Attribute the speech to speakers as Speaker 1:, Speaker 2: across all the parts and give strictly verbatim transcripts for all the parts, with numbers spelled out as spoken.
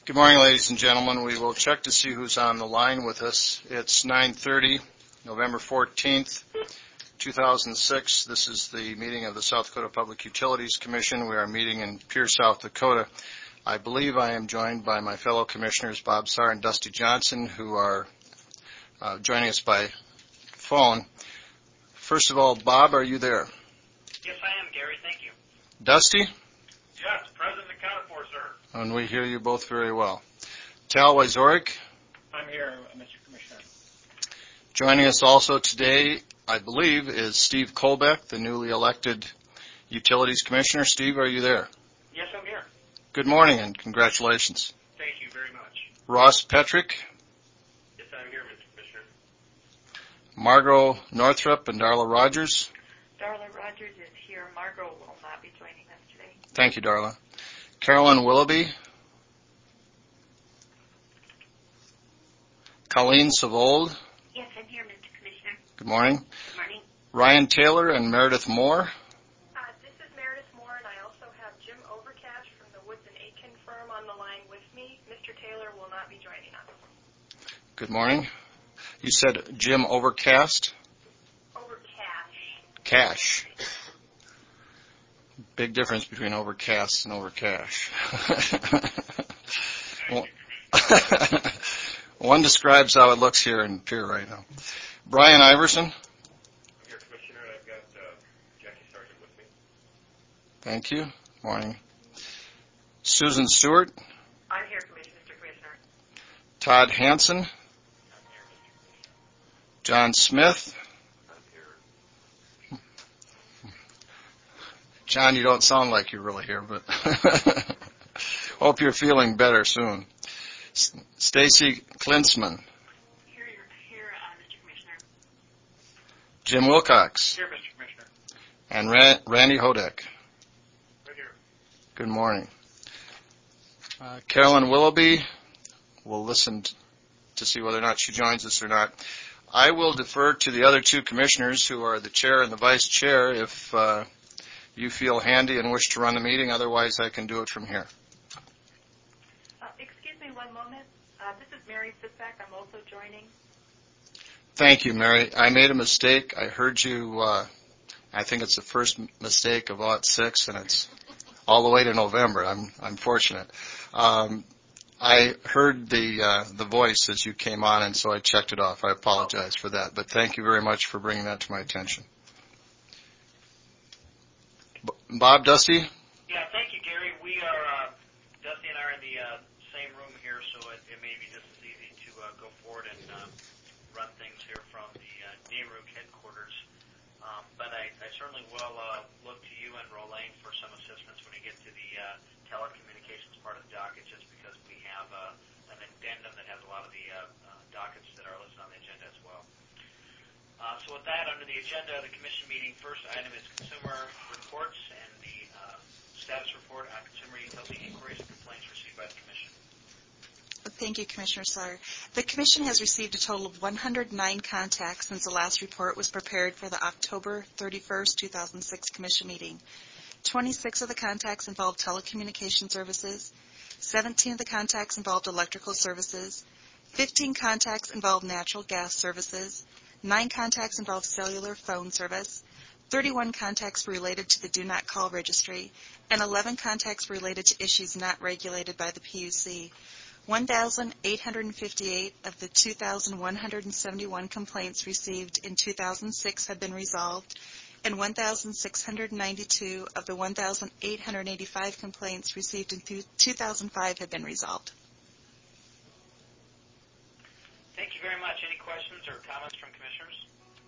Speaker 1: Good morning, ladies and gentlemen. We will check to see who's on the line with us. It's nine thirty, November fourteenth, two thousand six. This is the meeting of the South Dakota Public Utilities Commission. We are meeting in Pierre, South Dakota. I believe I am joined by my fellow commissioners, Bob Saar and Dusty Johnson, who are uh, joining us by phone. First of all, Bob, are you there?
Speaker 2: Yes, I am, Gary. Thank you.
Speaker 1: Dusty?
Speaker 2: Yes, present and accounted for, sir.
Speaker 1: And we hear you both very well. Tal Wyzorik?
Speaker 3: I'm here, Mister Commissioner.
Speaker 1: Joining us also today, I believe, is Steve Kolbeck, the newly elected Utilities Commissioner. Steve, are you there?
Speaker 2: Yes, I'm here.
Speaker 1: Good morning and congratulations.
Speaker 2: Thank you very much.
Speaker 1: Ross Petrick?
Speaker 2: Yes, I'm here, Mister Commissioner.
Speaker 1: Margot Northrup and Darla Rogers?
Speaker 4: Darla Rogers is here. Margot will not be joining us today.
Speaker 1: Thank you, Darla. Carolyn Willoughby? Colleen Savold?
Speaker 5: Yes, I'm here, Mister Commissioner.
Speaker 1: Good morning.
Speaker 5: Good morning.
Speaker 1: Ryan Taylor and Meredith Moore?
Speaker 6: Uh, this is Meredith Moore, and I also have Jim Overcash from the Woods and Aitken firm on the line with me. Mister Taylor will not be joining us.
Speaker 1: Good morning. You said Jim Overcast?
Speaker 6: Overcash.
Speaker 1: Cash. Big difference between overcast and overcash. One describes how it looks here in Pierre right now. Brian Iverson?
Speaker 2: I'm here, Commissioner, and I've got uh, Jackie Sargent with me.
Speaker 1: Thank you. Morning. Susan Stewart?
Speaker 4: I'm here, Mister Commissioner.
Speaker 1: Todd Hanson?
Speaker 2: I'm here, Mister Commissioner.
Speaker 1: John Smith?
Speaker 2: I'm here.
Speaker 1: John, you don't sound like you're really here, but hope you're feeling better soon. S- Stacy Klinsman?
Speaker 5: Here, here, uh, Mister Commissioner.
Speaker 1: Jim Wilcox?
Speaker 2: Here, Mister Commissioner.
Speaker 1: And Ran- Randy Hodek?
Speaker 2: Right here.
Speaker 1: Good morning. Uh, Carolyn Willoughby, we'll listen t- to see whether or not she joins us or not. I will defer to the other two commissioners who are the chair and the vice chair if uh, you feel handy and wish to run the meeting. Otherwise, I can do it from here.
Speaker 4: Uh, excuse me one moment. Uh, this is Mary Fitzpack. I'm also joining.
Speaker 1: Thank you, Mary. I made a mistake. I heard you, uh, I think it's the first mistake of aught six, and it's all the way to November. I'm, I'm fortunate. Um, I heard the uh, the voice as you came on, and so I checked it off. I apologize for that, but thank you very much for bringing that to my attention. B- Bob, Dusty?
Speaker 2: Yeah, thank you, Gary. We are, uh, Dusty and I are in the uh, same room here, so it, it may be just as easy to uh, go forward and uh, run things here from the uh, neighborhood headquarters. Um, but I, I certainly will uh, look to you and Rolane for some assistance when we get to the uh, telecommunications part of the docket, just because we have uh, an addendum that has a lot of the uh, uh, dockets that are listed on the agenda as well. Uh, so with that, under the agenda of the commission meeting, first item is consumer reports and the uh, status report on consumer utility inquiries and complaints received by the commission.
Speaker 7: Thank you, Commissioner Saar. The Commission has received a total of one hundred nine contacts since the last report was prepared for the October thirty-first, two thousand six Commission meeting. twenty-six of the contacts involved telecommunication services, seventeen of the contacts involved electrical services, fifteen contacts involved natural gas services, nine contacts involved cellular phone service, thirty-one contacts were related to the Do Not Call registry, and eleven contacts were related to issues not regulated by the P U C. one thousand eight hundred fifty-eight of the two thousand one hundred seventy-one complaints received in two thousand six have been resolved, and one thousand six hundred ninety-two of the one thousand eight hundred eighty-five complaints received in two thousand five have been resolved.
Speaker 2: Thank you very much. Any questions or comments from commissioners?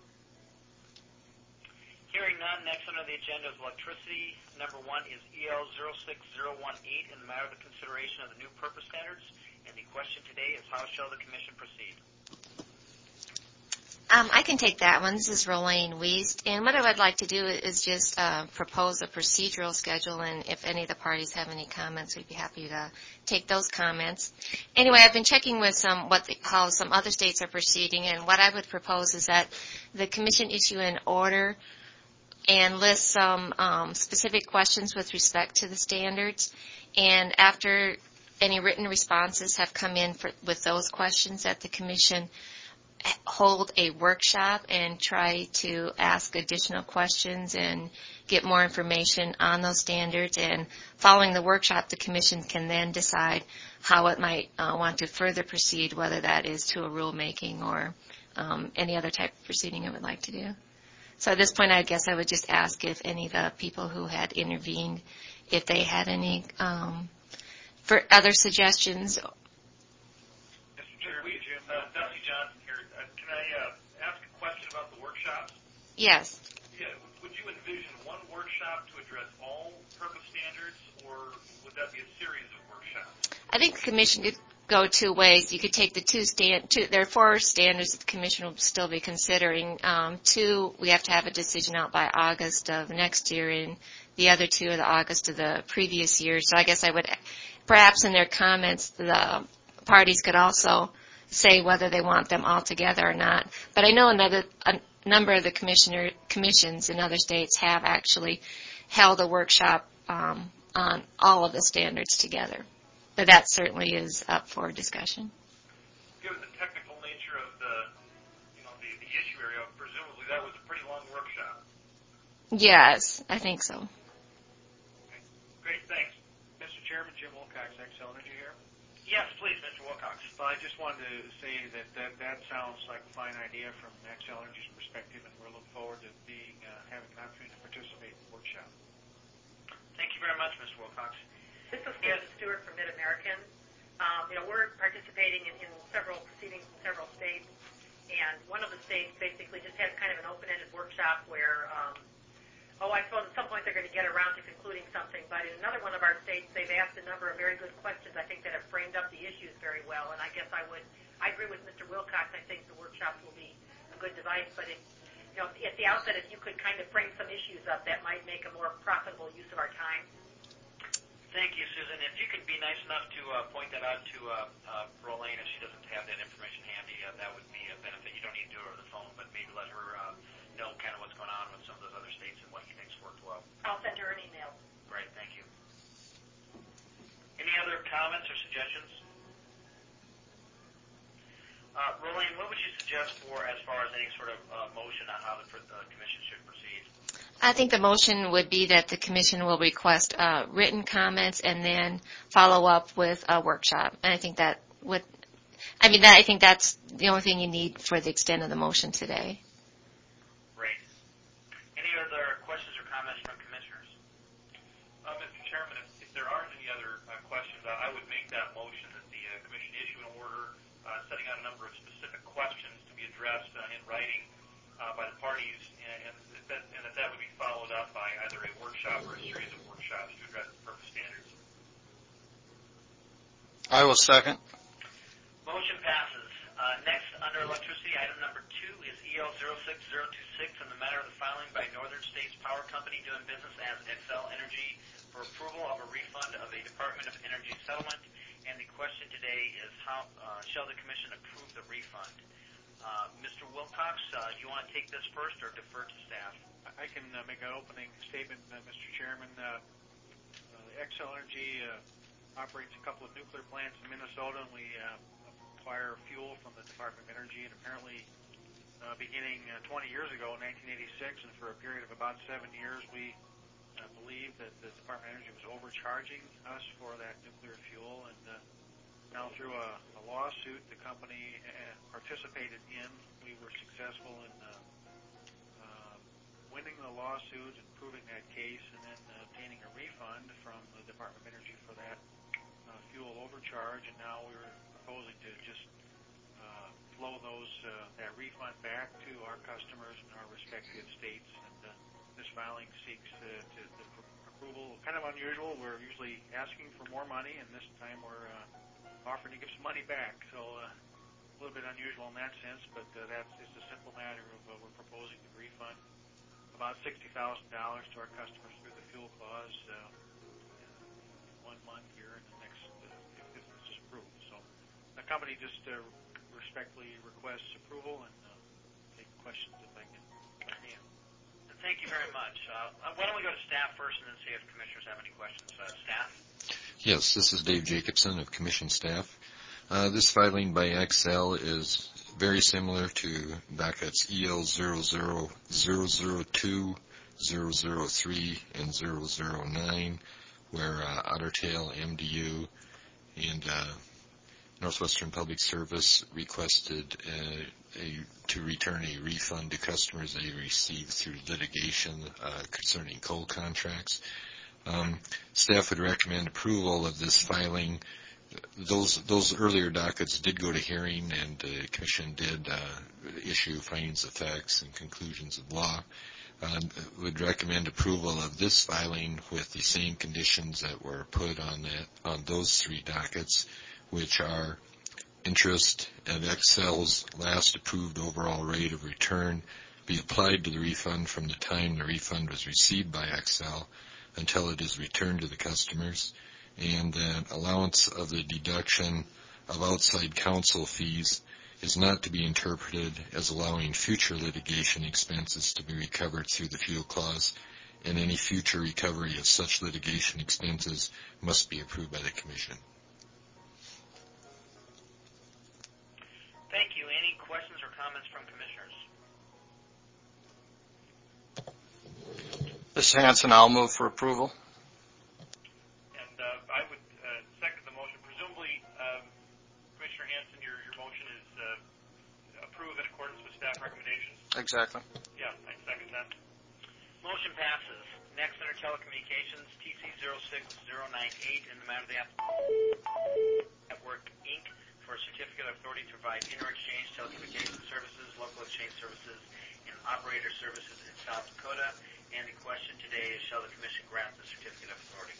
Speaker 2: Hearing none, next under the agenda is electricity. Number one is E L zero six zero one eight in the matter of the consideration of the new purpose standards. And the question today is, how shall the commission proceed?
Speaker 8: Um, I can take that one. This is Rolane Wiest. And what I would like to do is just uh, propose a procedural schedule, and if any of the parties have any comments, we'd be happy to take those comments. Anyway, I've been checking with some what the, how some other states are proceeding, and what I would propose is that the commission issue an order and list some um, specific questions with respect to the standards. And after any written responses have come in for, with those questions, that the commission hold a workshop and try to ask additional questions and get more information on those standards. And following the workshop, the commission can then decide how it might uh, want to further proceed, whether that is to a rulemaking or um, any other type of proceeding it would like to do. So at this point, I guess I would just ask if any of the people who had intervened, if they had any um, for other suggestions.
Speaker 2: Mister Chairman, uh, Dusty Johnson here. Uh, can I uh, ask a question about the workshops?
Speaker 8: Yes.
Speaker 2: Yeah. Would you envision one workshop to address all purpose standards, or would that be a series of workshops?
Speaker 8: I think the commission could go two ways. You could take the two stand. Two, there are four standards that the commission will still be considering. Um, two, we have to have a decision out by August of next year, and the other two are the August of the previous year. So I guess I would, perhaps in their comments, the parties could also say whether they want them all together or not. But I know another a number of the commissioner commissions in other states have actually held a workshop um, on all of the standards together. But that certainly is up for discussion.
Speaker 2: Given the technical nature of the, you know, the, the issue area, presumably that was a pretty long workshop.
Speaker 8: Yes, I think so.
Speaker 2: Okay. Great, thanks.
Speaker 3: Mister Chairman, Jim Wilcox, Xcel Energy here.
Speaker 2: Yes, please, Mister Wilcox.
Speaker 3: Well, I just wanted to say that that, that sounds like a fine idea from Xcel Energy's perspective, and we'll look forward to being uh, having an opportunity to participate in the workshop.
Speaker 2: Thank you very much, Mister Wilcox.
Speaker 4: This is Susan Stewart from Mid-American. Um, you know, we're participating in, in several proceedings in several states, and one of the states basically just had kind of an open-ended workshop where, um, oh, I suppose at some point they're going to get around to concluding something, but in another one of our states, they've asked a number of very good questions, I think, that have framed up the issues very well, and I guess I would, I agree with Mister Wilcox. I think the workshops will be a good device, but if, you know, at the outset, if you could kind of frame some issues up, that might make a more profitable use of our time.
Speaker 2: Thank you, Susan. If you could be nice enough to uh, point that out to uh, uh, Rolane, if she doesn't have that information handy, uh, that would be a benefit. You don't need to do it over the phone, but maybe let her uh, know kind of what's going on with some of those other states and what you think's worked well.
Speaker 4: I'll send her an email.
Speaker 2: Great, thank you. Any other comments or suggestions? Uh, Rolane, what would you suggest for as far as any sort of uh, motion on how the uh, commission should proceed?
Speaker 8: I think the motion would be that the commission will request uh, written comments and then follow up with a workshop. And I think that would, I mean, that, I think that's the only thing you need for the extent of the motion today.
Speaker 2: Great. Any other questions or comments from commissioners?
Speaker 9: Uh, Mister Chairman, if, if there aren't any other uh, questions, I would make that motion that the uh, commission issue an order uh, setting out a number of specific questions to be addressed uh, in writing uh, by the parties, and, and, that, and that that would be followed up by either a workshop or a series of workshops to address the purpose standards.
Speaker 1: I will second.
Speaker 2: Motion passes. Uh, next, under electricity, item number two is E L zero six zero two six in the matter of the filing by Northern States Power Company doing business as Xcel Energy for approval of a refund of a Department of Energy settlement. And the question today is how uh, shall the commission approve the refund? Uh, Mister Wilcox, uh, do you want to take this first or defer to staff?
Speaker 3: I can uh, make an opening statement, uh, Mister Chairman. Uh, uh, Xcel Energy uh, operates a couple of nuclear plants in Minnesota, and we uh, acquire fuel from the Department of Energy. And apparently, uh, beginning uh, twenty years ago, in nineteen eighty-six, and for a period of about seven years, we uh, believed that the Department of Energy was overcharging us for that nuclear fuel. And uh, now, through a, a lawsuit the company uh, participated in, we were successful in uh, uh, winning the lawsuit and proving that case, and then uh, obtaining a refund from the Department of Energy for that uh, fuel overcharge. And now we're proposing to just uh, flow those uh, that refund back to our customers in our respective states. And uh, this filing seeks uh, to the pr- approval. Kind of unusual. We're usually asking for more money, and this time we're uh, offering to give some money back. So uh, a little bit unusual in that sense, but uh, that's just a simple matter of uh, we're proposing to refund about sixty thousand dollars to our customers through the fuel clause uh, one month here in the next, uh, if this is approved. So the company just uh, respectfully requests approval, and uh, take questions if I can. If I can.
Speaker 2: Thank you very much. Uh, why don't we go to staff first and then see if commissioners have any questions. Uh, staff?
Speaker 10: Yes, this is Dave Jacobson of Commission staff. Uh, this filing by X L is very similar to dockets E L zero zero zero zero two, zero zero three, and zero zero nine, where uh, Otter Tail, M D U, and uh, Northwestern Public Service requested uh, a, to return a refund to customers they received through litigation uh, concerning coal contracts. Um, staff would recommend approval of this filing. Those those earlier dockets did go to hearing, and the Commission did uh, issue findings of facts and conclusions of law. Uh, would recommend approval of this filing with the same conditions that were put on that on those three dockets, which are interest at X L's last approved overall rate of return be applied to the refund from the time the refund was received by X L until it is returned to the customers, and that allowance of the deduction of outside counsel fees is not to be interpreted as allowing future litigation expenses to be recovered through the fuel clause, and any future recovery of such litigation expenses must be approved by the Commission.
Speaker 2: Thank you. Any questions or comments from commissioners?
Speaker 1: This is Hanson. I'll move for approval.
Speaker 9: And uh, I would uh, second the motion. Presumably, um, Commissioner Hanson, your, your motion is uh, approved in accordance with staff recommendations?
Speaker 1: Exactly.
Speaker 9: Yeah, I second that.
Speaker 2: Motion passes. Next, under telecommunications, T C zero six zero nine eight, in the matter of the Network, Incorporated for a certificate of authority to provide inter-exchange telecommunications services, local exchange services, and operator services in South Dakota. And the question today is, shall the Commission grant the certificate of authority?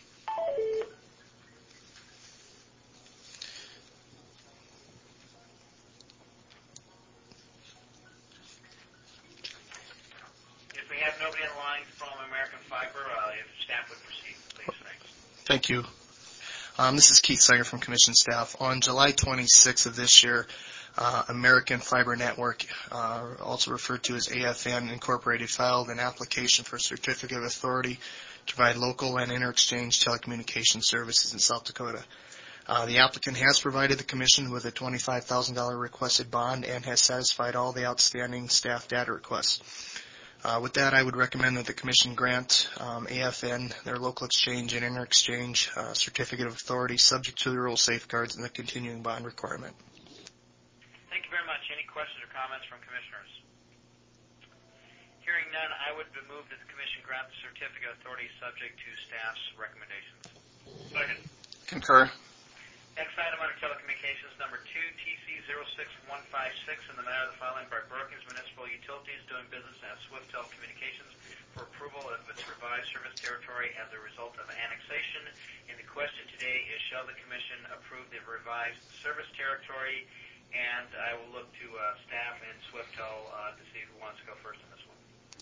Speaker 2: If we have nobody on the line from American Fiber, uh, if staff would proceed, please. Thanks.
Speaker 11: Thank you. Um, this is Keith Sager from Commission staff. On July twenty-sixth of this year, uh, American Fiber Network, uh, also referred to as A F N Incorporated, filed an application for a certificate of authority to provide local and inter-exchange telecommunications services in South Dakota. Uh, the applicant has provided the Commission with a twenty-five thousand dollars requested bond and has satisfied all the outstanding staff data requests. Uh, with that, I would recommend that the Commission grant um, A F N their local exchange and inter-exchange uh, certificate of authority subject to the rule safeguards and the continuing bond requirement.
Speaker 2: Thank you very much. Any questions or comments from commissioners? Hearing none, I would move that the Commission grant the certificate of authority subject to staff's recommendations.
Speaker 9: Second.
Speaker 1: Concur.
Speaker 2: Next item under telecommunications, number two, T C zero six one five six, in the matter of the filing by Brookings Municipal Utilities doing business as Swiftel Communications for approval of its revised service territory as a result of annexation. And the question today is, shall the Commission approve the revised service territory? And I will look to uh, staff and Swiftel uh, to see who wants to go first on this one.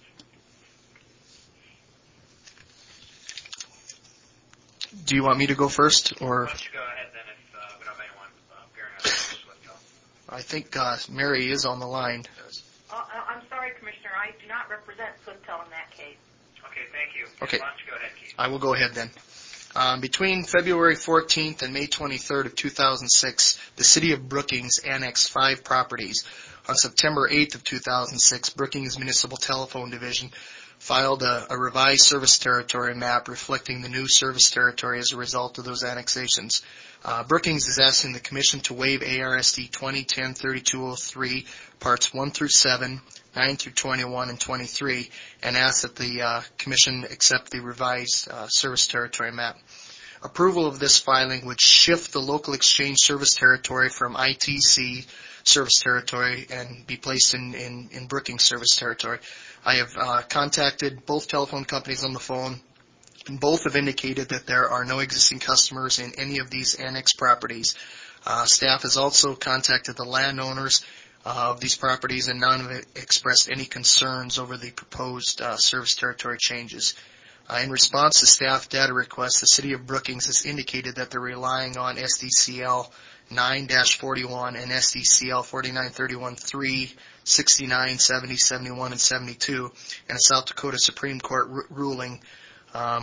Speaker 11: Do you want me to go first, or?
Speaker 2: Why don't you go ahead then if uh, we don't have anyone uh, appearing on Swiftel.
Speaker 11: I think uh, Mary is on the line.
Speaker 4: Uh, I'm sorry, Commissioner, I do not represent Swiftel in that case.
Speaker 2: Okay, thank you.
Speaker 11: Okay.
Speaker 2: Why don't you go ahead, Keith?
Speaker 11: I will go ahead then. Um, between February fourteenth and May twenty-third of two thousand six, the City of Brookings annexed five properties. On September eighth of two thousand six, Brookings Municipal Telephone Division filed a, a revised service territory map reflecting the new service territory as a result of those annexations. Uh, Brookings is asking the Commission to waive A R S D twenty ten thirty-two oh three, Parts one through seven, nine through twenty-one, and twenty-three, and asks that the uh, Commission accept the revised uh, service territory map. Approval of this filing would shift the local exchange service territory from I T C service territory and be placed in, in, in Brookings service territory. I have uh, contacted both telephone companies on the phone, and both have indicated that there are no existing customers in any of these annexed properties. Uh, staff has also contacted the landowners uh, of these properties, and none have expressed any concerns over the proposed uh, service territory changes. Uh, in response to staff data requests, the City of Brookings has indicated that they're relying on S D C L nine dash forty-one and S D C L forty-nine thirty-one dash three, sixty-nine, seventy, seventy-one, and seventy-two, and a South Dakota Supreme Court r- ruling um,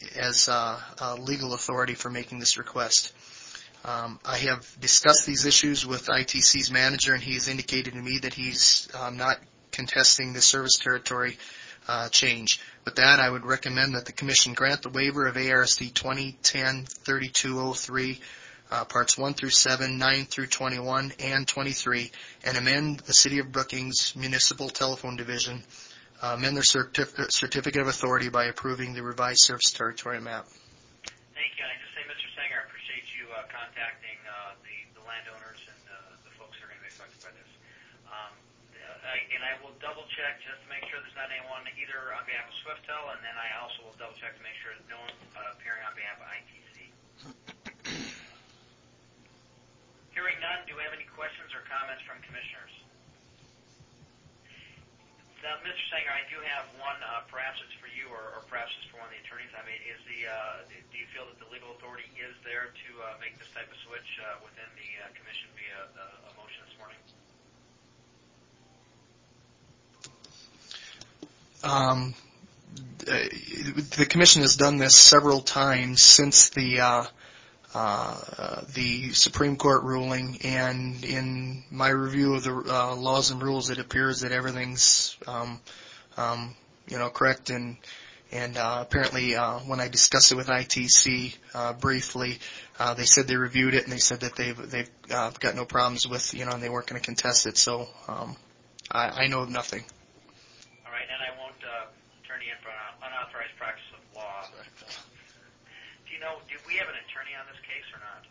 Speaker 11: as uh, uh, legal authority for making this request. Um, I have discussed these issues with I T C's manager, and he has indicated to me that he's um, not contesting the service territory uh, change. With that, I would recommend that the Commission grant the waiver of A R C twenty ten thirty-two oh three, uh, Parts one through seven, nine through twenty-one, and twenty-three, and amend the City of Brookings Municipal Telephone Division, uh, amend their certif- certificate of authority by approving the revised service territory map.
Speaker 2: Thank you. And I just say, Mister Sanger, I appreciate you uh, contacting uh, the, the landowners and uh, the folks who are going to be affected by this. Um, I, and I will double check just to make sure there's not anyone either on behalf of Swiftel, and then I also will double check to make sure that no one's uh, appearing on behalf of I T C. Hearing none, do we have any questions or comments from commissioners? Now, Mister Sanger, I do have one. Uh, perhaps it's for you, or, or perhaps it's for one of the attorneys. I mean, is the uh, do you feel that the legal authority is there to uh, make this type of switch uh, within the uh, commission via a, a motion this morning?
Speaker 11: Um, the Commission has done this several times since the uh, uh, the Supreme Court ruling, and in my review of the uh, laws and rules, it appears that everything's um, um, you know correct. And and uh, apparently, uh, when I discussed it with I T C uh, briefly, uh, they said they reviewed it, and they said that they've they've uh, got no problems with you know, and they weren't going to contest it. So um, I, I know of nothing.
Speaker 2: All right, and I won't uh, turn you in for an unauthorized practice of law. Do you know, do we have an attorney on this case or not?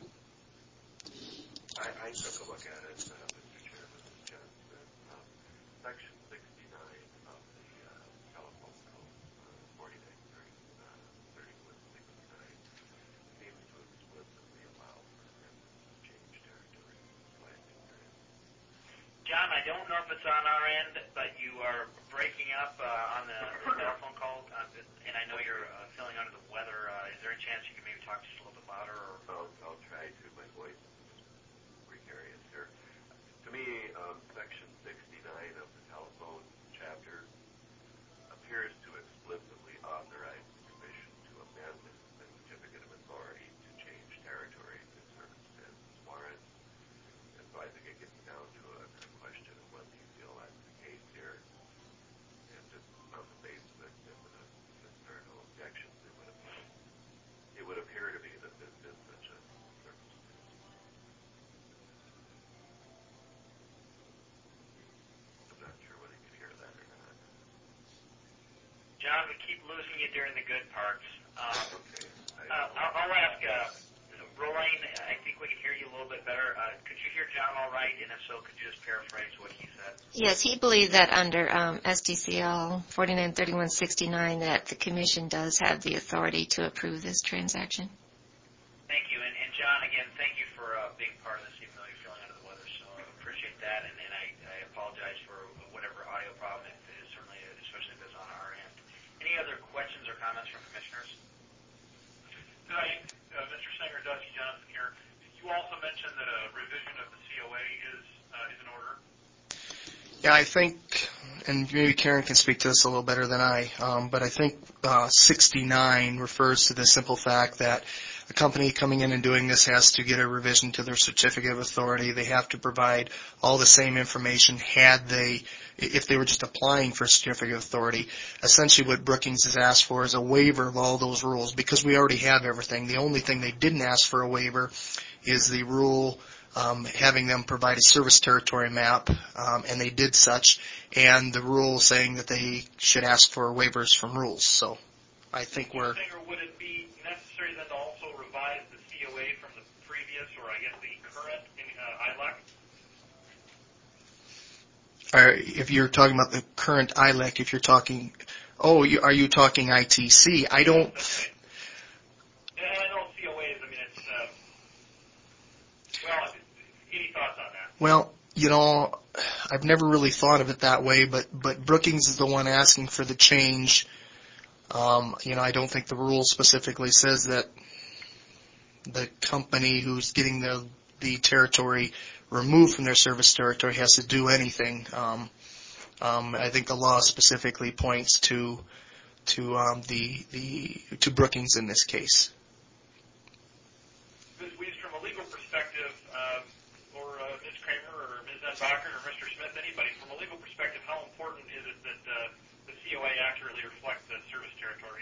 Speaker 12: I, I took a look at it, uh, Mister Chairman, as John said. Um, Section sixty-nine of the uh, telephone code, uh, forty-nine thirty-one sixty-nine, seems to explicitly allow for residents to change territory. So I think there is.
Speaker 2: John, I don't know if it's on our end, but you are breaking up uh, on the, the telephone call, uh, and I know you're uh, feeling under the weather. Uh, is there a chance you can maybe talk just a little bit louder? Or?
Speaker 12: I'll, I'll try to. My voice is precarious here. To me, um, Section sixty-nine of the telephone chapter appears to explicitly authorize the Commission to amend the certificate of authority to change territory if circumstances warrant. And so I think it gets down to a, a question of whether you feel that's the case here. And just on the basis that if, uh, if there are no objections, it would, it would appear to me that this is such a circumstance. I'm not sure whether you can hear that or not.
Speaker 2: John, we keep losing you during the good parts. Um,
Speaker 12: Okay. I,
Speaker 2: uh, I'll, I'll ask uh, Rolane, I think we can hear you a little bit better. Uh, could you hear John all right? And if so, could you just paraphrase what he said?
Speaker 8: Yes, he believed that under um, S D C L forty-nine thirty-one sixty-nine that the Commission does have the authority to approve this transaction.
Speaker 2: Thank you. And, and John, again, thank you for uh, being part of this, even though you're feeling under the weather. So I appreciate that, and, and I, I apologize for whatever audio problem it is, certainly, especially if it's on our end. Any other questions or comments from commissioners?
Speaker 9: Hi, uh, Mister Sanger, Dusty Johnson here. You also mentioned that a revision of the C O A is uh, is in order.
Speaker 11: Yeah, I think, and maybe Karen can speak to this a little better than I, um, but I think uh, sixty-nine refers to the simple fact that a company coming in and doing this has to get a revision to their certificate of authority. They have to provide all the same information had they, if they were just applying for a certificate of authority. Essentially what Brookings has asked for is a waiver of all those rules because we already have everything. The only thing they didn't ask for a waiver is the rule Um, having them provide a service territory map, um, and they did such, and the rule saying that they should ask for waivers from rules. So I think we're...
Speaker 9: Singer, would it be necessary then to also revise the C O A from the previous, or I guess the current uh, I L A C?
Speaker 11: Or if you're talking about the current I L A C, if you're talking... Oh, you, are you talking I T C? I don't...
Speaker 9: Yeah, I know C O As, I mean, it's... Uh, well, any thoughts on that?
Speaker 11: Well, you know, I've never really thought of it that way, but, but Brookings is the one asking for the change. Um, you know, I don't think the rule specifically says that the company who's getting the, the territory removed from their service territory has to do anything. Um, um, I think the law specifically points to to um, the the to Brookings in this case.
Speaker 9: Miz Weiss, from a legal perspective, uh, or uh, Miz Kramer or Miz Enbacher or Mister Smith, anybody, from a legal perspective, how important is it that uh, the C O A accurately reflect the service territory?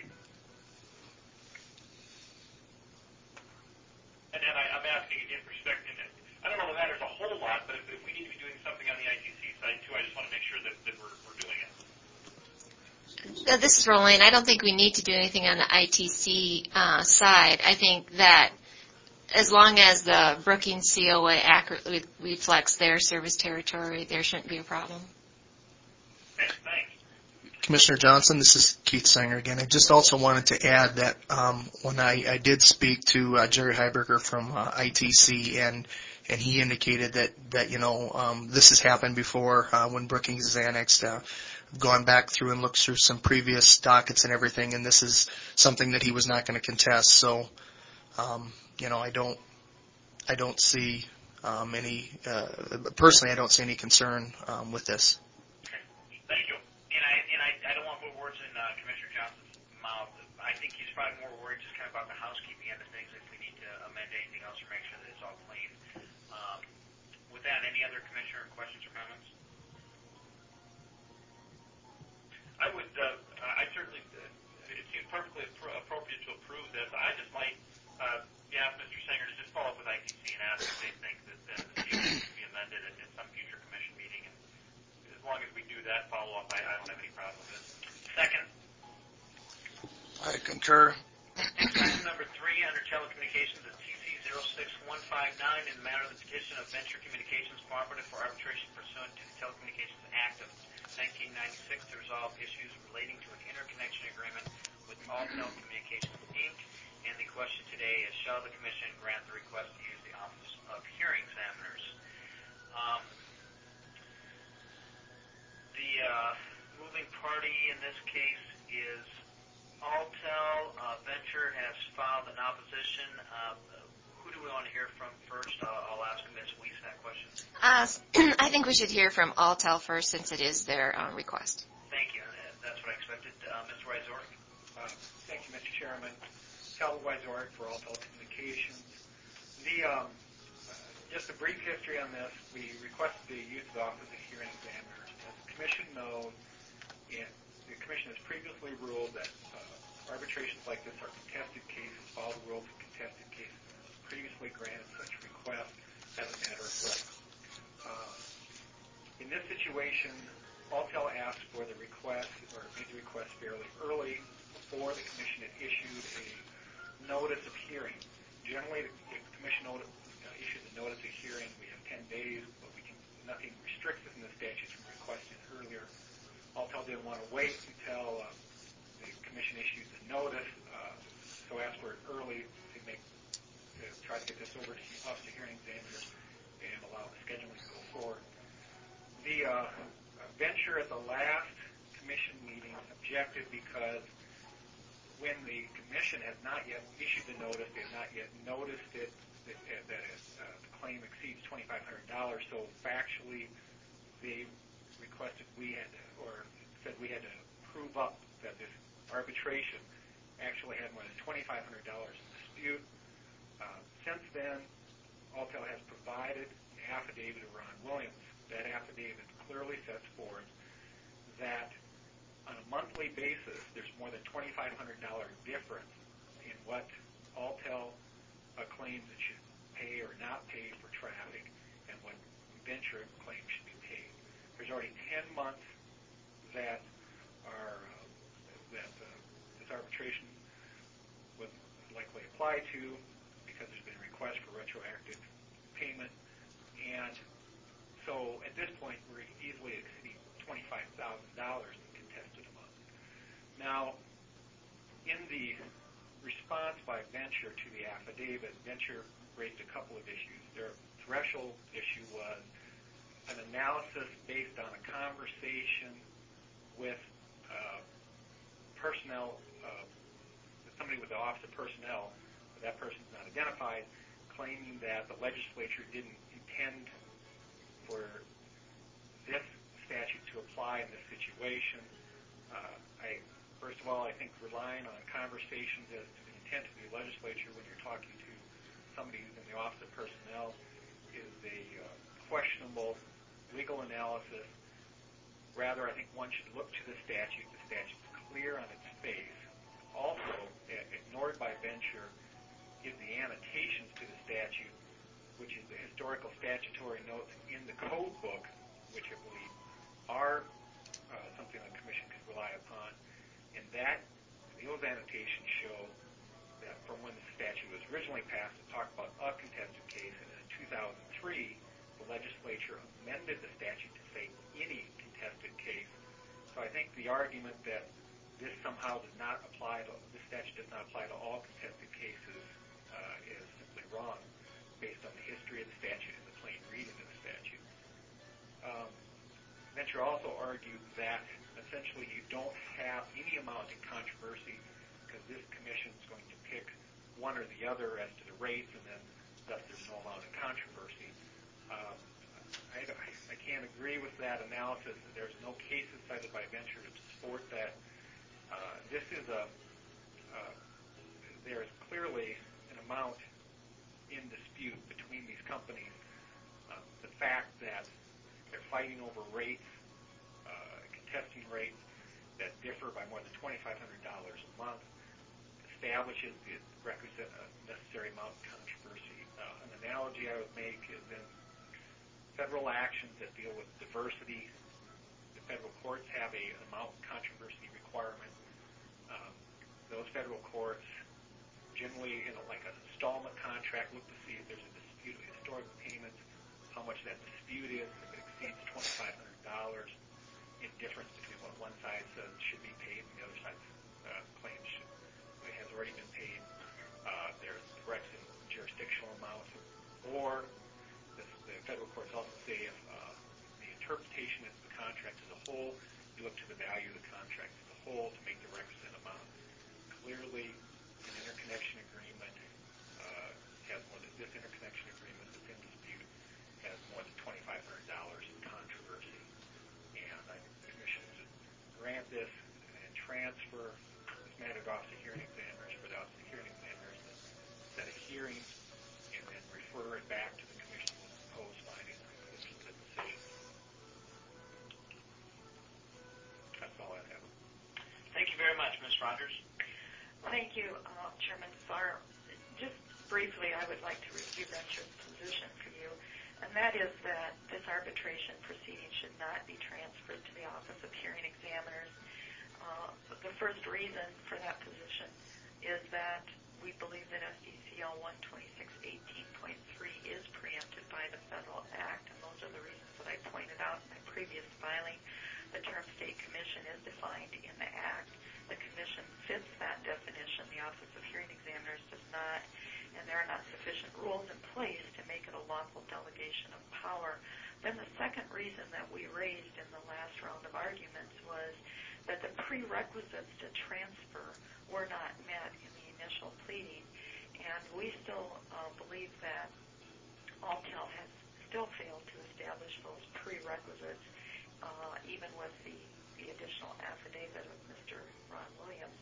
Speaker 9: And then I, I'm asking in perspective, I don't know that matters a whole lot, but if, if we need to be doing something on the I T C side too, I just want to make sure that, that we're, we're doing it.
Speaker 8: Uh, This is Roland. I don't think we need to do anything on the I T C uh, side. I think that as long as the Brookings C O A accurately reflects their service territory, there shouldn't be a problem.
Speaker 9: Okay, thanks.
Speaker 11: Commissioner Johnson, this is Keith Sanger again. I just also wanted to add that um, when I, I did speak to uh, Jerry Heiberger from uh, I T C, and and he indicated that, that you know, um, this has happened before uh, when Brookings is annexed. Uh, I've gone back through and looked through some previous dockets and everything, and this is something that he was not going to contest. So, um, you know, I don't, I don't see um, any, uh, personally, I don't see any concern um, with this.
Speaker 9: Okay, thank you. And I, and I, I don't want to put words in uh, Commissioner Johnson's mouth. I think he's probably more worried just kind of about the housekeeping end of things, if we need to amend anything else or make sure that it's all clean. Um, with that, any other commissioner questions or comments? I would, uh, I certainly, uh, it seems perfectly appro- appropriate to approve this. I just might uh, ask Mister Sanger to just follow up with I T C and ask if they think that uh, the C O A should be amended at, at some future commission meeting. And as long as we do that follow-up, I, I don't have any problem with it. Second.
Speaker 1: I concur.
Speaker 2: Item number three, under telecommunications, is T C zero six one five nine, in the matter of the petition of Venture Communications Cooperative for arbitration pursuant to the Telecommunications Act of nineteen ninety-six to resolve issues relating to an interconnection agreement with Alltel Communications, Incorporated. And the question today is, shall the Commission grant the request to use the Office of Hearing Examiners? Um, the uh, moving party in this case is Alltel. Uh, Venture has filed an opposition. Uh, who do we want to hear from first? Uh, I'll ask Miz Weiss that question.
Speaker 8: Uh, I think we should hear from Alltel first, since it is their uh, request.
Speaker 2: Thank you. Uh, that's what I expected. Uh, Mister Wyzorek.
Speaker 3: Uh, Thank you, Mister Chairman. Cal Wyzorek for Alltel Communications. The, um, uh, just a brief history on this. We requested the use of the Office of Hearing Examiners. As the Commission knows, in, the Commission has previously ruled that uh, arbitrations like this are contested cases, follow the rules of contested cases, and has previously granted such request as a matter of right. Uh, in this situation, Alltel asked for the request, or made the request fairly early, before the Commission had issued a notice of hearing. Generally, if the Commission notice, uh, issues a notice of hearing, we have ten days, but we can, nothing restricts us in the statute from requesting it earlier. Alltel didn't want to wait until uh, the Commission issues the notice, uh, so asked for it early to make, to try to get this over to the Office of Hearing Examiners and allow the scheduling to go forward. The uh, Venture at the last Commission meeting objected because when the Commission has not yet issued the notice, they have not yet noticed it, that, that it, uh, the claim exceeds twenty-five hundred dollars, so factually they requested we had to, or said we had to prove up that this arbitration actually had more than twenty-five hundred dollars in dispute. Uh, since then, Alltel has provided an affidavit of Ron Williams. That affidavit clearly sets forth that on a monthly basis, there's more than twenty-five hundred dollars difference in what Alltel uh, claims it should pay or not pay for traffic and what Venture claims should be paid. There's already ten months that are uh, that uh, this arbitration would likely apply to, because there's been a request for retroactive payment, and so at this point we're easily exceeding twenty-five thousand dollars in contested amount. Now, in the response by Venture to the affidavit, Venture raised a couple of issues. Their threshold issue was an analysis based on a conversation with uh, personnel, uh, somebody with the Office of Personnel, but that person's not identified, claiming that the legislature didn't intend for this statute to apply in this situation. Uh, I First of all, I think relying on conversations as to the intent of the legislature when you're talking to somebody who's in the Office of Personnel is a uh, questionable legal analysis. Rather, I think one should look to the statute. The statute's clear on its face. Also, ignored by Venture is the annotations to the statute, which is the historical statutory notes in the code book, which I believe are uh, something the Commission could rely upon. And that, those annotations show that from when the statute was originally passed, it talked about a contested case, and in two thousand three, the legislature amended the statute to say any contested case. So I think the argument that this somehow does not apply to, this statute does not apply to all contested cases uh, is simply wrong based on the history of the statute and the plain reading of the statute. Um, Venture also argued that essentially you don't have any amount in controversy because this commission is going to pick one or the other as to the rates, and then thus there's no amount in controversy. Um, I, I can't agree with that analysis. There's no cases cited by Venture to support that. Uh, this is a, uh, there is clearly an amount in dispute between these companies. Uh, the fact that they're fighting over rates, uh, contesting rates that differ by more than twenty-five hundred dollars a month establishes the requisite uh, necessary amount of controversy. Uh, an analogy I would make is in federal actions that deal with diversity. The federal courts have a, an amount of controversy requirement. Um, those federal courts generally, in a, like an installment contract, look to see if there's a dispute of historic payments, how much that dispute is, if it exceeds twenty-five hundred dollars, in difference between what one side says should be paid and the other side uh, claims should, it has already been paid. Uh, there's the requisite jurisdictional amount, or the, the federal courts also say if uh, the interpretation of the contract as a whole, you look to the value of the contract as a whole to make the requisite amount. Clearly, an interconnection agreement uh, has more than this interconnection agreement that's in dispute has more than twenty-five hundred dollars in controversy, and I think the Commission should grant this and transfer this matter to Office of Hearing Examiners for the Office of Hearing Examiners to set a hearing and then refer it back to the Commission with proposed findings, conclusions, and decisions. That's all I have.
Speaker 2: Thank you very much, Miz Rogers.
Speaker 13: Thank you, uh, Chairman Farr. Just briefly, I would like to review Venture's position for you, and that is that this arbitration proceeding should not be transferred to the Office of Hearing Examiners. Uh, the first reason for that position is that we believe that S D C L one twenty-six eighteen point three is preempted by the federal act, and those are the reasons that I pointed out in my previous filing. The term state commission is defined in the act. The commission fits that definition. The Office of Hearing Examiners does not, and there are not sufficient rules in place to make it a lawful delegation of power. Then the second reason that we raised in the last round of arguments was that the prerequisites to transfer were not met in the initial pleading, and we still uh, believe that Altel has still failed to establish those prerequisites, uh, even with the, the additional affidavit of Mister Ron Williams.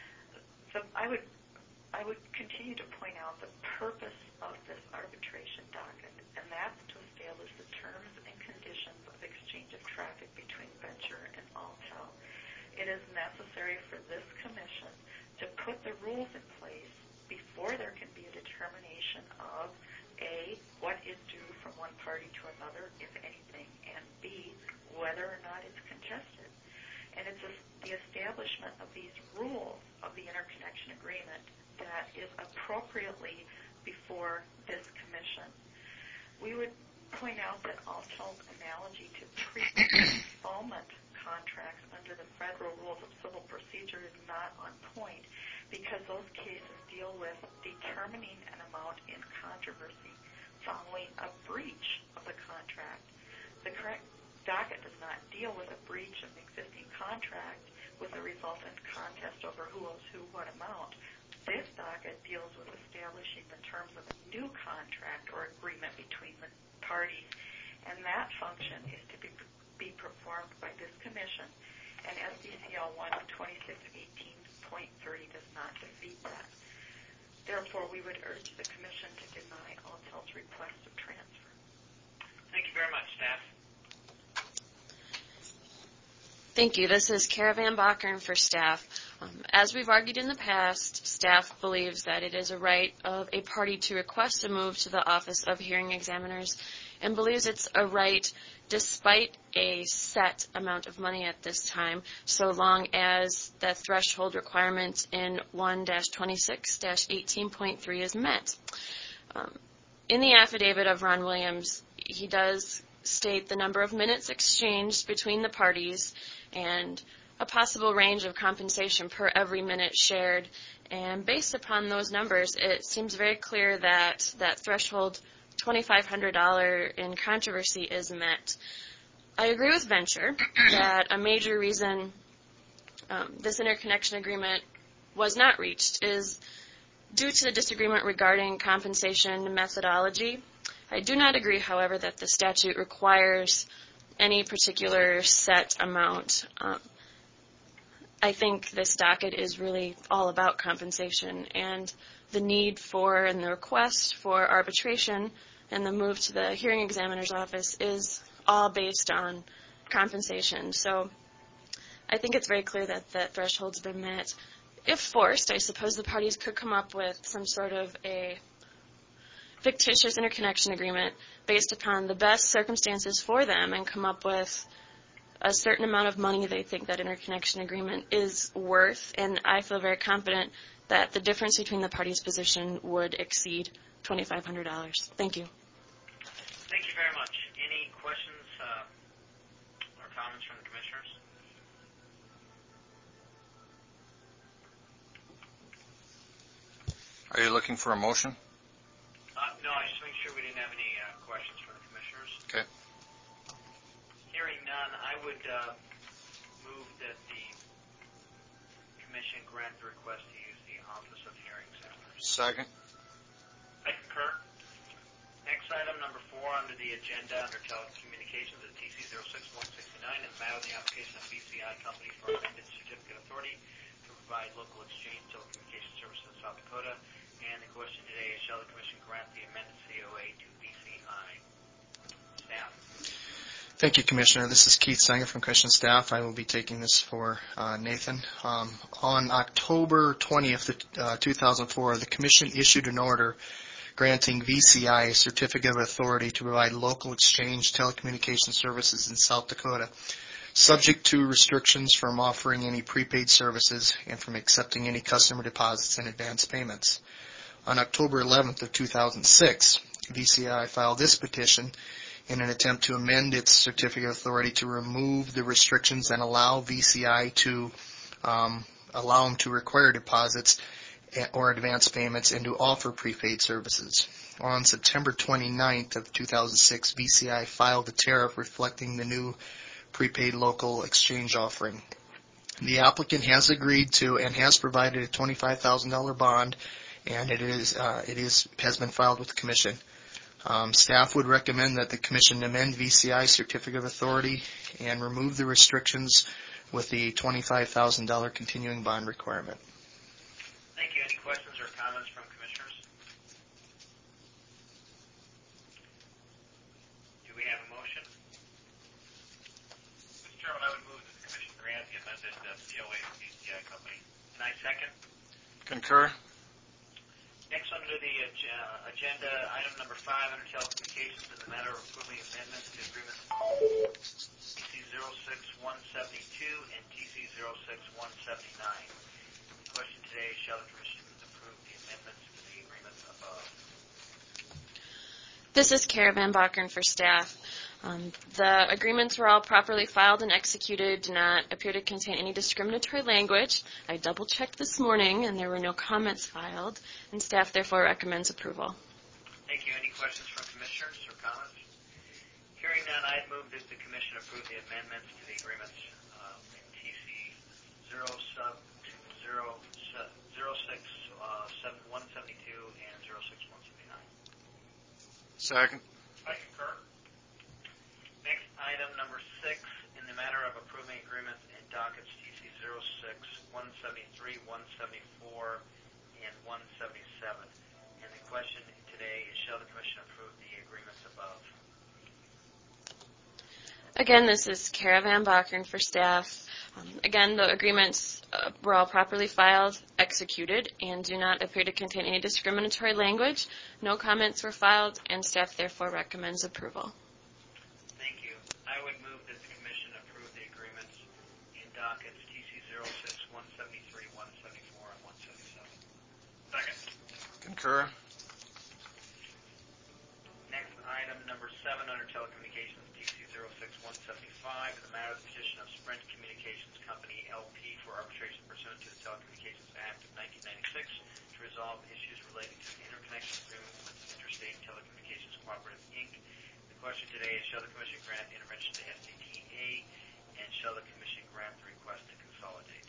Speaker 13: So I would I would continue to point out the purpose of this arbitration docket, and that's to establish the terms and conditions of exchange of traffic between Venture and Altel. It is necessary for this commission to put the rules in place before there can be a determination of A, what is due from one party to another, if anything, and B, whether or not it's contested. And it's a, the establishment of these rules of the interconnection agreement that is appropriately before this commission. We would point out that Altel's analogy to pre-installment contracts under the federal rules of civil procedure is not on point, because those cases deal with determining an amount in controversy following a breach of the contract. The correct docket does not deal with a breach of an existing contract with a resultant contest over who owes who what amount. This docket deals with establishing the terms of a new contract or agreement between the parties, and that function is to be, be performed by this commission. and S D C L one twenty-six eighteen point thirty does not defeat that. Therefore, we would urge the Commission to deny Altel's request of transfer.
Speaker 2: Thank you very much, staff.
Speaker 14: Thank you. This is Kara Van Bakern for staff. Um, as we've argued in the past, staff believes that it is a right of a party to request a move to the Office of Hearing Examiners and believes it's a right despite a set amount of money at this time, so long as the threshold requirement in one twenty-six eighteen point three is met. Um, in the affidavit of Ron Williams, he does state the number of minutes exchanged between the parties and a possible range of compensation per every minute shared. And based upon those numbers, it seems very clear that that threshold twenty-five hundred dollars in controversy is met. I agree with Venture that a major reason um, this interconnection agreement was not reached is due to the disagreement regarding compensation methodology. I do not agree, however, that the statute requires any particular set amount. Um, I think this docket is really all about compensation, and the need for and the request for arbitration and the move to the hearing examiner's office is all based on compensation. So I think it's very clear that that threshold's been met. If forced, I suppose the parties could come up with some sort of a fictitious interconnection agreement based upon the best circumstances for them and come up with a certain amount of money they think that interconnection agreement is worth, and I feel very confident that the difference between the parties' position would exceed twenty-five hundred dollars. Thank you.
Speaker 2: Thank you very much. Any questions uh, or comments from the commissioners?
Speaker 1: Are you looking for a motion?
Speaker 2: Uh, no, I just make sure we didn't have any uh, questions from the commissioners.
Speaker 1: Okay.
Speaker 2: Hearing none, I would uh, move that the commission grant the request to use the Office of Hearing Examiners.
Speaker 1: Second.
Speaker 2: I concur. Next item, number four, under the agenda, under telecommunications, is T C zero six one six nine, in the matter of the application of B C I Company for amended certificate authority to provide local exchange telecommunications services in South Dakota. And the question today is, shall the commission grant the amended C O A to B C I? Staff?
Speaker 11: Thank you, Commissioner. This is Keith Sanger from Commission staff. I will be taking this for uh, Nathan. Um, on October twentieth, uh, two thousand four, the Commission issued an order granting V C I a certificate of authority to provide local exchange telecommunication services in South Dakota, subject to restrictions from offering any prepaid services and from accepting any customer deposits and advance payments. On October eleventh of two thousand six, V C I filed this petition in an attempt to amend its certificate of authority to remove the restrictions and allow V C I to um, allow them to require deposits or advance payments and to offer prepaid services. On September twenty-ninth of two thousand six, V C I filed a tariff reflecting the new prepaid local exchange offering. The applicant has agreed to and has provided a twenty-five thousand dollars bond, and it is uh, it is has been filed with the Commission. Um, staff would recommend that the Commission amend V C I certificate of authority and remove the restrictions with the twenty-five thousand dollars continuing bond requirement.
Speaker 2: Thank you. Any questions or comments from commissioners? Do we have a motion?
Speaker 9: Mister Chairman, I would move that the commission grant the amended uh, C O A to B C I Company.
Speaker 2: And I second.
Speaker 1: Concur.
Speaker 2: Next, under the uh, agenda, item number five, under telecommunications, in the matter of approving amendments to agreements T C zero six one seven two and T C zero six one seven nine. The question today is, shall the Commission approve the amendments to the agreements above?
Speaker 14: This is Kara Van Bakern for staff. Um, the agreements were all properly filed and executed, do not appear to contain any discriminatory language. I double-checked this morning, and there were no comments filed, and staff therefore recommends approval.
Speaker 2: Thank you. Any questions from commissioners or comments? Hearing none, I'd move that the Commission approve the amendments to the agreements uh, in T C zero six one seven two and zero six one seven nine.
Speaker 1: Second.
Speaker 9: I concur.
Speaker 2: Next, item number six, in the matter of approving agreements in dockets T C zero six, one seventy-three, one seventy-four, and one seventy-seven. And the question today is, shall the Commission approve the agreements above?
Speaker 14: Again, this is Kara Van Bakeren for staff. Um, again, the agreements uh, were all properly filed, executed, and do not appear to contain any discriminatory language. No comments were filed, and staff therefore recommends approval.
Speaker 2: Thank you. I would move that the Commission approve the agreements in dockets T C zero six, one seventy-three, one seventy-four, and one seventy-seven.
Speaker 9: Second.
Speaker 1: Concur.
Speaker 2: Next item, number seven, under telecommunications, T C zero six, one seventy-five, in the matter of the petition of Sprint Communications Company, L P, for arbitration pursuant to the Telecommunications Act of nineteen ninety-six to resolve issues relating to the interconnection agreement with Interstate Telecommunications Cooperative, Incorporated. The question today is, shall the Commission grant intervention to S D T A, and shall the Commission grant the request to consolidate?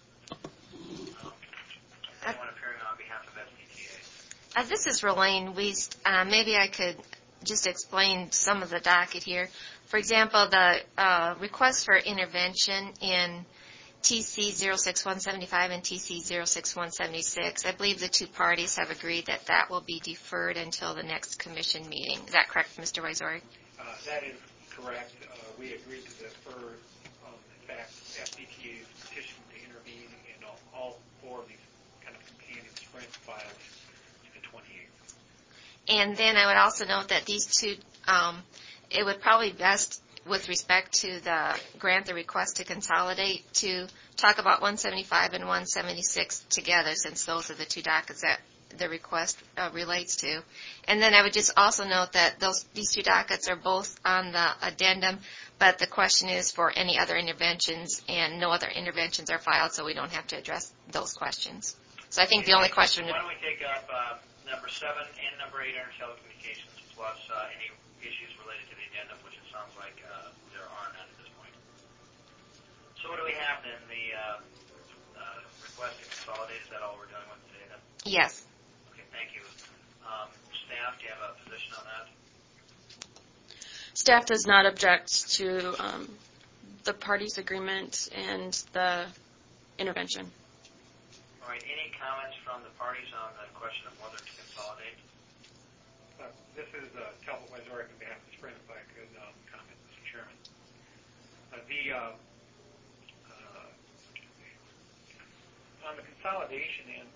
Speaker 2: Um, anyone appearing on behalf of S D T A?
Speaker 8: Uh, this is Rolane Wiest. Uh, maybe I could just explain some of the docket here. For example, the uh, request for intervention in T C zero six one seventy-five and T C zero six one seventy-six, I believe the two parties have agreed that that will be deferred until the next commission meeting. Is that correct, Mister Wysoric?
Speaker 3: Uh, that is correct. Uh, we agreed to defer, um, in fact, S D T A's petition to intervene in all, all four of these kind of companion Sprint files to the twenty-eighth.
Speaker 8: And then I would also note that these two, um, it would probably best with respect to the grant the request to consolidate to talk about one seventy-five and one seventy-six together, since those are the two dockets that the request uh, relates to. And then I would just also note that those these two dockets are both on the addendum, but the question is for any other interventions, and no other interventions are filed, so we don't have to address those questions. So I think the only question
Speaker 2: Why don't we take up uh, number seven and number eight under telecommunications, plus uh, any issues related to the addendum, which it sounds like uh, there are none at this point. So what do we have then? The uh, uh, request to consolidate, is that all we're dealing with today then?
Speaker 8: Yes.
Speaker 2: Okay, thank you. Um, staff, do you have a position on that?
Speaker 14: Staff does not object to um, the parties' agreement and the intervention.
Speaker 2: All right, any comments from the parties on the question of whether to consolidate?
Speaker 3: Uh, this is uh, Talbot Wysoric on behalf of Sprint, if I could um, comment, Mister Chairman. Uh, the uh, uh, on the consolidation end,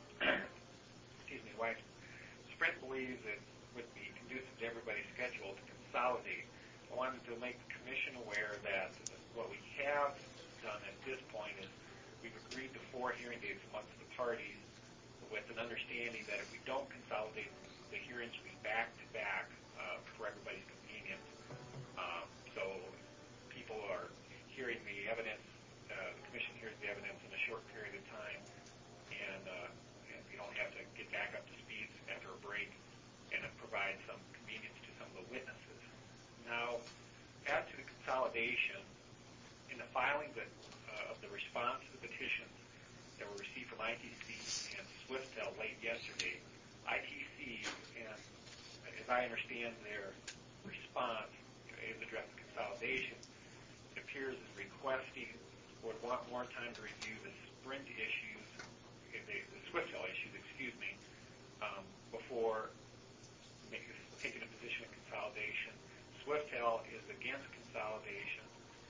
Speaker 3: excuse me, why Sprint believes it would be conducive to everybody's schedule to consolidate. I wanted to make the Commission aware that what we have done at this point is we've agreed to four hearing dates amongst the parties, with an understanding that if we don't consolidate, the hearings will be back-to-back uh, for everybody's convenience. Um, so people are hearing the evidence, uh, the Commission hears the evidence in a short period of time, and, uh, and we don't have to get back up to speed after a break, and it provides some convenience to some of the witnesses. Now, as to the consolidation, in the filing that, uh, of the response to the petitions that were received from I T C and Swiftel late yesterday, I T C, and as I understand their response, is addressing consolidation. It appears as requesting would want more time to review the Sprint issues, the, the Swiftel issues, excuse me, um, before make, taking a position of consolidation. Swiftel is against consolidation.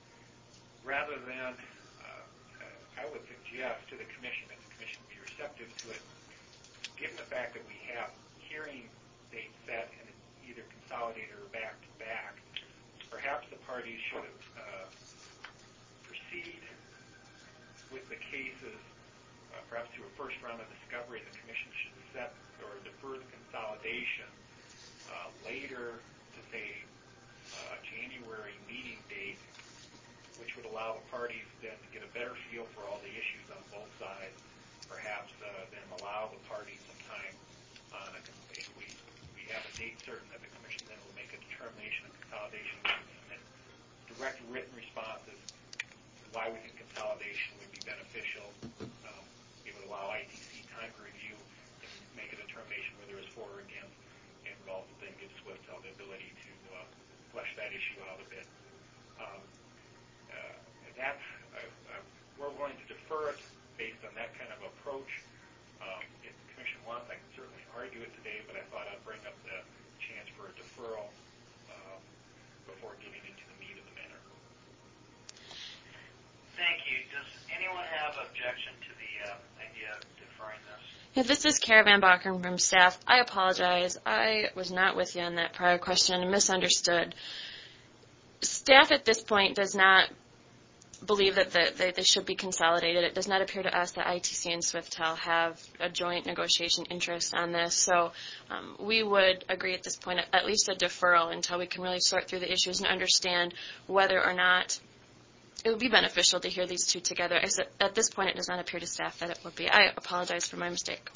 Speaker 3: Rather than, uh, I would suggest to the Commission, that the Commission be receptive to it, given the fact that we have hearing dates set and either consolidated or back-to-back, perhaps the parties should uh, proceed with the cases, uh, perhaps through a first round of discovery. The Commission should set or defer the consolidation uh, later to, say, uh, a January meeting date, which would allow the parties then to get a better feel for all the issues on both sides. Perhaps uh, then allow the parties some time on a, if we, we have a date certain that the Commission then will make a determination of consolidation and direct written responses why we think consolidation would be beneficial. Um, it would allow I T C time to review and make a determination whether it's for or against, and would also then give Swiftel the ability to uh, flesh that issue out a bit. Um, uh, that's, uh, uh,
Speaker 2: objection to the uh, idea of deferring this?
Speaker 14: Yeah, this is Caravan Bachern from staff. I apologize. I was not with you on that prior question and misunderstood. Staff at this point does not believe that the, that they should be consolidated. It does not appear to us that I T C and SwiftTel have a joint negotiation interest on this. So um, we would agree at this point at, at least a deferral until we can really sort through the issues and understand whether or not it would be beneficial to hear these two together. As at this point, it does not appear to staff that it would be. I apologize for my mistake.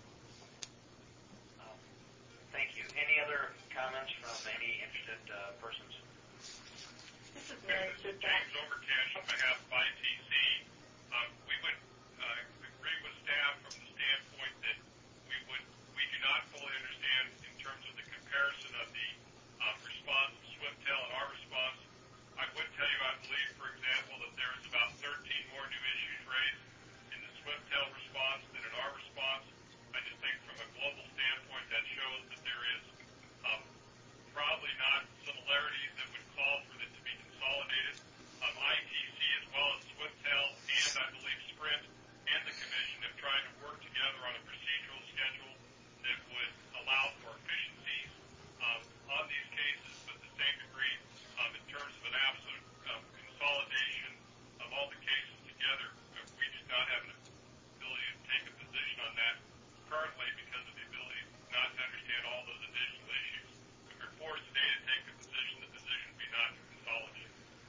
Speaker 2: Um, thank you. Any other comments from any interested uh, persons?
Speaker 13: This is Mary Sudback.
Speaker 15: James Overcash on behalf of I T C. Um, we would uh, agree with staff from the standpoint that we would we do not fully understand in terms of the comparison of the uh, response of SwiftTel and our response. I would tell you, I believe, for example, that there is about thirteen more new issues raised in the SwiftTel response than in our response. I just think from a global standpoint that shows that there is um, probably not similarities that would call for this to be consolidated. Um, I T C as well as SwiftTel and I believe Sprint and the Commission have tried to work together on a procedural schedule that would allow for efficiencies um, on these cases, but to the same degree um, in terms of an absolute um, consolidation of all the cases together. Uh, we do not have an ability to take a position on that currently because of the ability not to understand all those additional issues. If we're forced today to take a position, the position would be not to consolidate.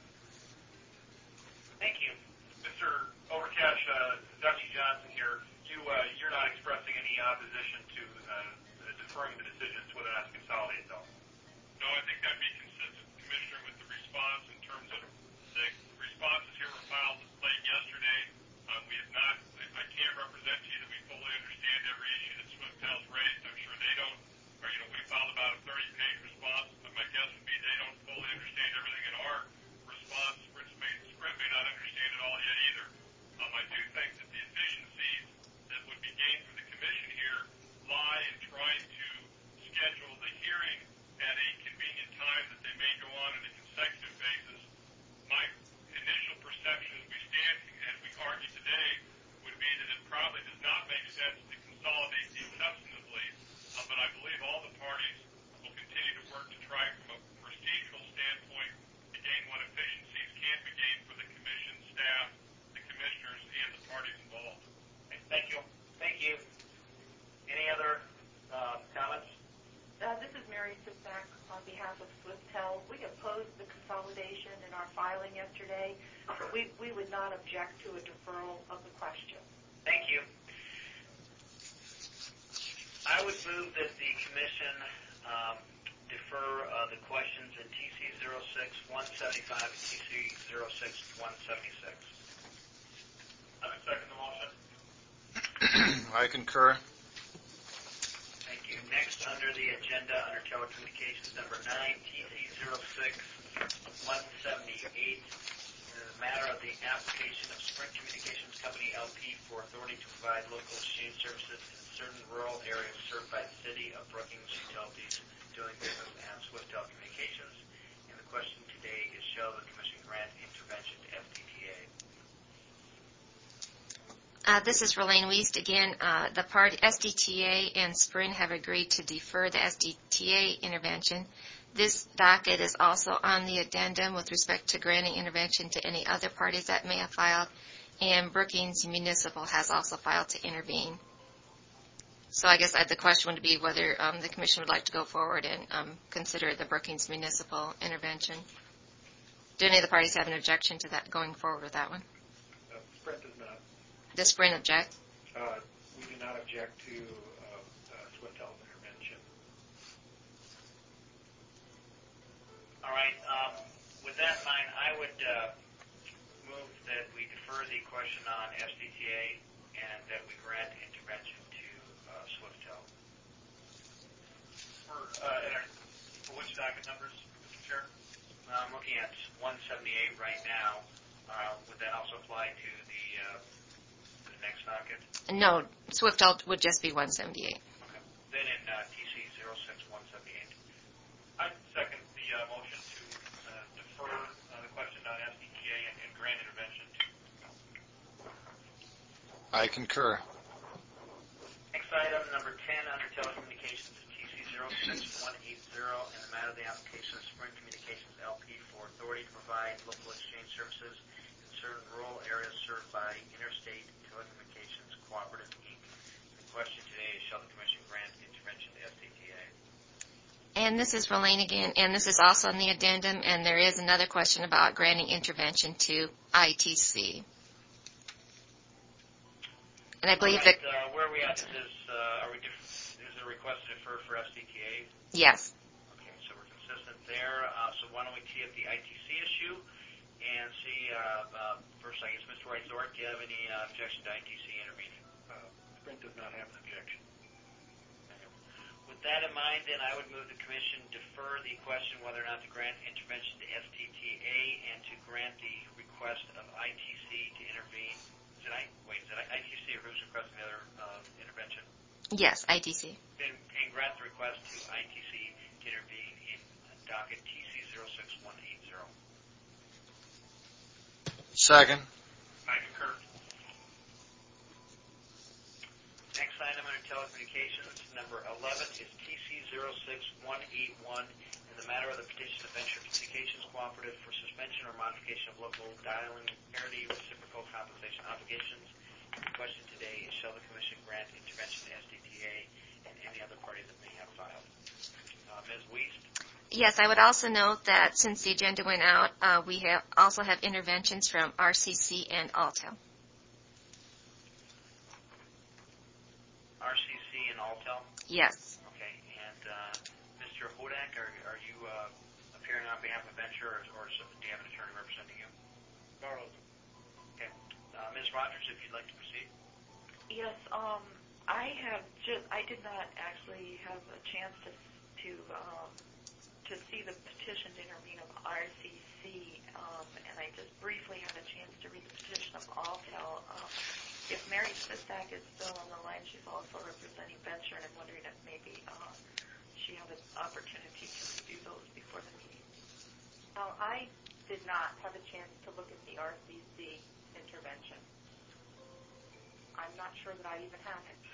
Speaker 2: Thank you.
Speaker 9: Mister Overcash, uh, Dusty Johnson here. You, uh, you're not expressing any opposition to uh, deferring the decision to whether or not to consolidate, though?
Speaker 15: No, I think that'd be consistent, Commissioner, with the response in terms of the responses here were filed late yesterday. Um, we have not, I, I can't represent to you that we fully understand every issue that SwiftTel's raised. I'm sure they don't, or, you know, we filed about a thirty-page response, but my guess would be they don't fully understand everything in our response. Sprint may, Sprint may not understand it all yet either. Um, I do think that the efficiencies that would be gained for the Commission here lie in trying to schedule the hearing at a convenient time that they may go on on a consecutive basis. My initial perception as we stand, as we argue today, would be that it probably does not make sense to consolidate these substantively, uh, but I believe all the parties will continue to work to try from a procedural standpoint to gain what efficiencies can be gained for the Commission, staff, the Commissioners, and the parties involved.
Speaker 2: Okay, thank you. Thank you. Any other uh, comments?
Speaker 13: Uh, this is Mary Sudback on behalf of SwiftTel. We opposed the consolidation in our filing yesterday. We, we would not object to a deferral of the question.
Speaker 2: Thank you. I would move that the Commission um, defer uh, the questions in T C zero six one seventy-five and T C zero six one seventy-six.
Speaker 15: I would second the motion.
Speaker 1: I concur.
Speaker 2: Thank you. Next, under the agenda, under telecommunications, number nine, T C zero six one seventy-eight, the matter of the application of Sprint Communications Company L P for authority to provide local exchange services in certain rural areas served by the City of Brookings Utilities doing business as SwiftTel Communications. And the question today is, shall the Commission grant intervention to S D T A?
Speaker 8: Uh, this is Relaine Wiest again. Uh, the party S D T A and Sprint have agreed to defer the S D T A intervention. This docket is also on the addendum with respect to granting intervention to any other parties that may have filed, and Brookings Municipal has also filed to intervene. So I guess uh, the question would be whether um, the Commission would like to go forward and um, consider the Brookings Municipal intervention. Do any of the parties have an objection to that, going forward with that one?
Speaker 3: Uh, Sprint does not.
Speaker 8: Does Sprint object?
Speaker 3: Uh, we do not object to uh, uh, SwiftTel's intervention.
Speaker 2: All right. Um, with that in mind, I would uh, move that we defer the question on S D T A and that we grant intervention to uh, SwiftTel.
Speaker 9: For, uh, and our, for which docket numbers, Mister Chair?
Speaker 2: I'm looking at one seventy-eight right now. Uh, would that also apply to the, uh, the next docket?
Speaker 8: No, SwiftTel would just be one seventy-eight.
Speaker 2: Okay. Then in uh, T C zero six one seventy-eight.
Speaker 9: I second the uh, motion to uh, defer uh, the question on S D T A and, and grant intervention to.
Speaker 1: I concur.
Speaker 2: Next item, number ten, under telecommunications, is T C zero six one eight zero, and the matter of the application of Sprint Communications L P for authority to provide local exchange services in certain rural areas served by Interstate Telecommunications Cooperative, Incorporated. The question today is, shall the Commission grant intervention to S T T A?
Speaker 8: And this is Relaine again, and this is also on the addendum, and there is another question about granting intervention to I T C. And I believe
Speaker 2: right,
Speaker 8: that...
Speaker 2: Uh, where are we at? Is this, uh, are we dif- is it a request to defer for S D T A?
Speaker 8: Yes.
Speaker 2: Okay, so we're consistent there. Uh, so why don't we tee up the I T C issue and see, uh, uh, first I guess, Mister White-Zork, do you have any uh, objection to I T C intervening?
Speaker 3: Uh, Sprint does not have an objection.
Speaker 2: With that in mind, then I would move the Commission defer the question whether or not to grant intervention to S T T A and to grant the request of I T C to intervene. Is it I, wait, is it I T C or who's requesting the other uh, intervention?
Speaker 8: Yes, I T C.
Speaker 2: And, and grant the request to I T C to intervene in docket T C zero six one eight zero.
Speaker 1: Second.
Speaker 9: I concur.
Speaker 2: Next item under telecommunications, number eleven, is T C zero six one eight one, in the matter of the petition of Venture Communications Cooperative for suspension or modification of local dialing parity reciprocal compensation obligations. The question today is, shall the Commission grant intervention to S D T A and any other party that may have filed? Uh, Miz Wiest?
Speaker 8: Yes, I would also note that since the agenda went out, uh, we have also have interventions from R C C and Altel.
Speaker 2: R C C and Altel?
Speaker 8: Yes.
Speaker 2: Okay, and uh, Mister Hodak, are, are you uh, appearing on behalf of Venture, or, or do you have an attorney representing you?
Speaker 3: Carlos.
Speaker 2: Okay. Uh, Miz Rogers, if you'd like to proceed.
Speaker 13: Yes, um, I have just, I did not actually have a chance to, to, um, to see the petition to intervene of R C C, um, and I just briefly had a chance to read the petition of Altel. Um, if Mary Svistak is still on the line, she's also representing Venture, and I'm wondering if maybe uh, she had an opportunity to review those before the meeting.
Speaker 4: Uh, I did not have a chance to look at the R C C intervention. I'm not sure that I even have it.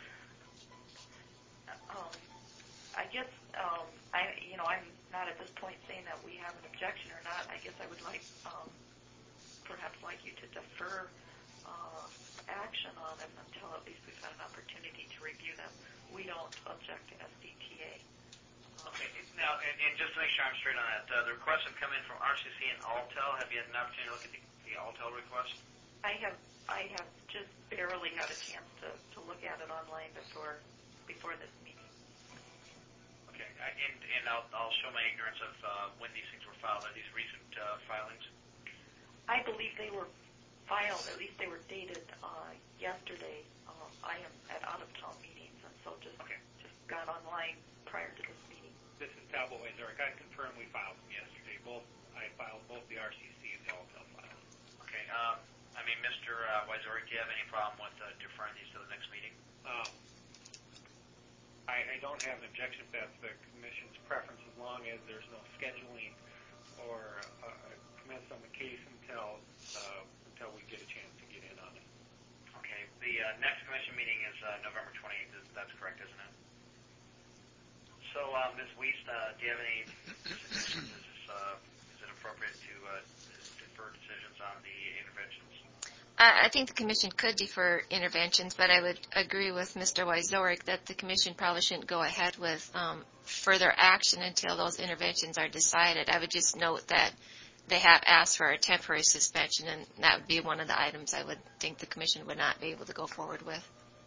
Speaker 13: Um, I guess, um, I, you know, I'm not at this point saying that we have an objection or not. I guess I would like, um, perhaps like you to defer uh, action on them until at least we've had an opportunity to review them. We don't object to S D T A.
Speaker 2: Okay, now, and, and just to make sure I'm straight on that, uh, the requests have come in from R C C and Altel. Have you had an opportunity to look at the, the Altel request?
Speaker 13: I have, I have just barely had a chance to, to look at it online before, before this meeting.
Speaker 2: Okay, I, and, and I'll, I'll show my ignorance of uh, when these things were filed. Are these recent uh, filings?
Speaker 13: I believe they were filed, at least they were dated uh, yesterday. Um, I am at out-of-town meetings, and so just
Speaker 2: okay.
Speaker 13: just got online prior to this meeting.
Speaker 3: This is Talbot White-Zork. I confirm we filed them yesterday. Both I filed both the R C C and the Altel files.
Speaker 2: Okay. Um, I mean, Mister Uh, White-Zork, do you have any problem with uh, deferring these to the next meeting?
Speaker 3: Um, I, I don't have an objection if that's the Commission's preference, as long as there's no scheduling or uh, commence on the case until uh, until we get a chance to get in on it.
Speaker 2: Okay. The uh, next Commission meeting is uh, November twenty-eighth. That's correct, isn't it? So, uh, Miz Wiest, uh, do you have any? Is, this, uh, is it appropriate to uh, defer decisions on the interventions?
Speaker 8: I think the Commission could defer interventions, but I would agree with Mister White-Zork that the Commission probably shouldn't go ahead with um, further action until those interventions are decided. I would just note that they have asked for a temporary suspension, and that would be one of the items I would think the Commission would not be able to go forward with.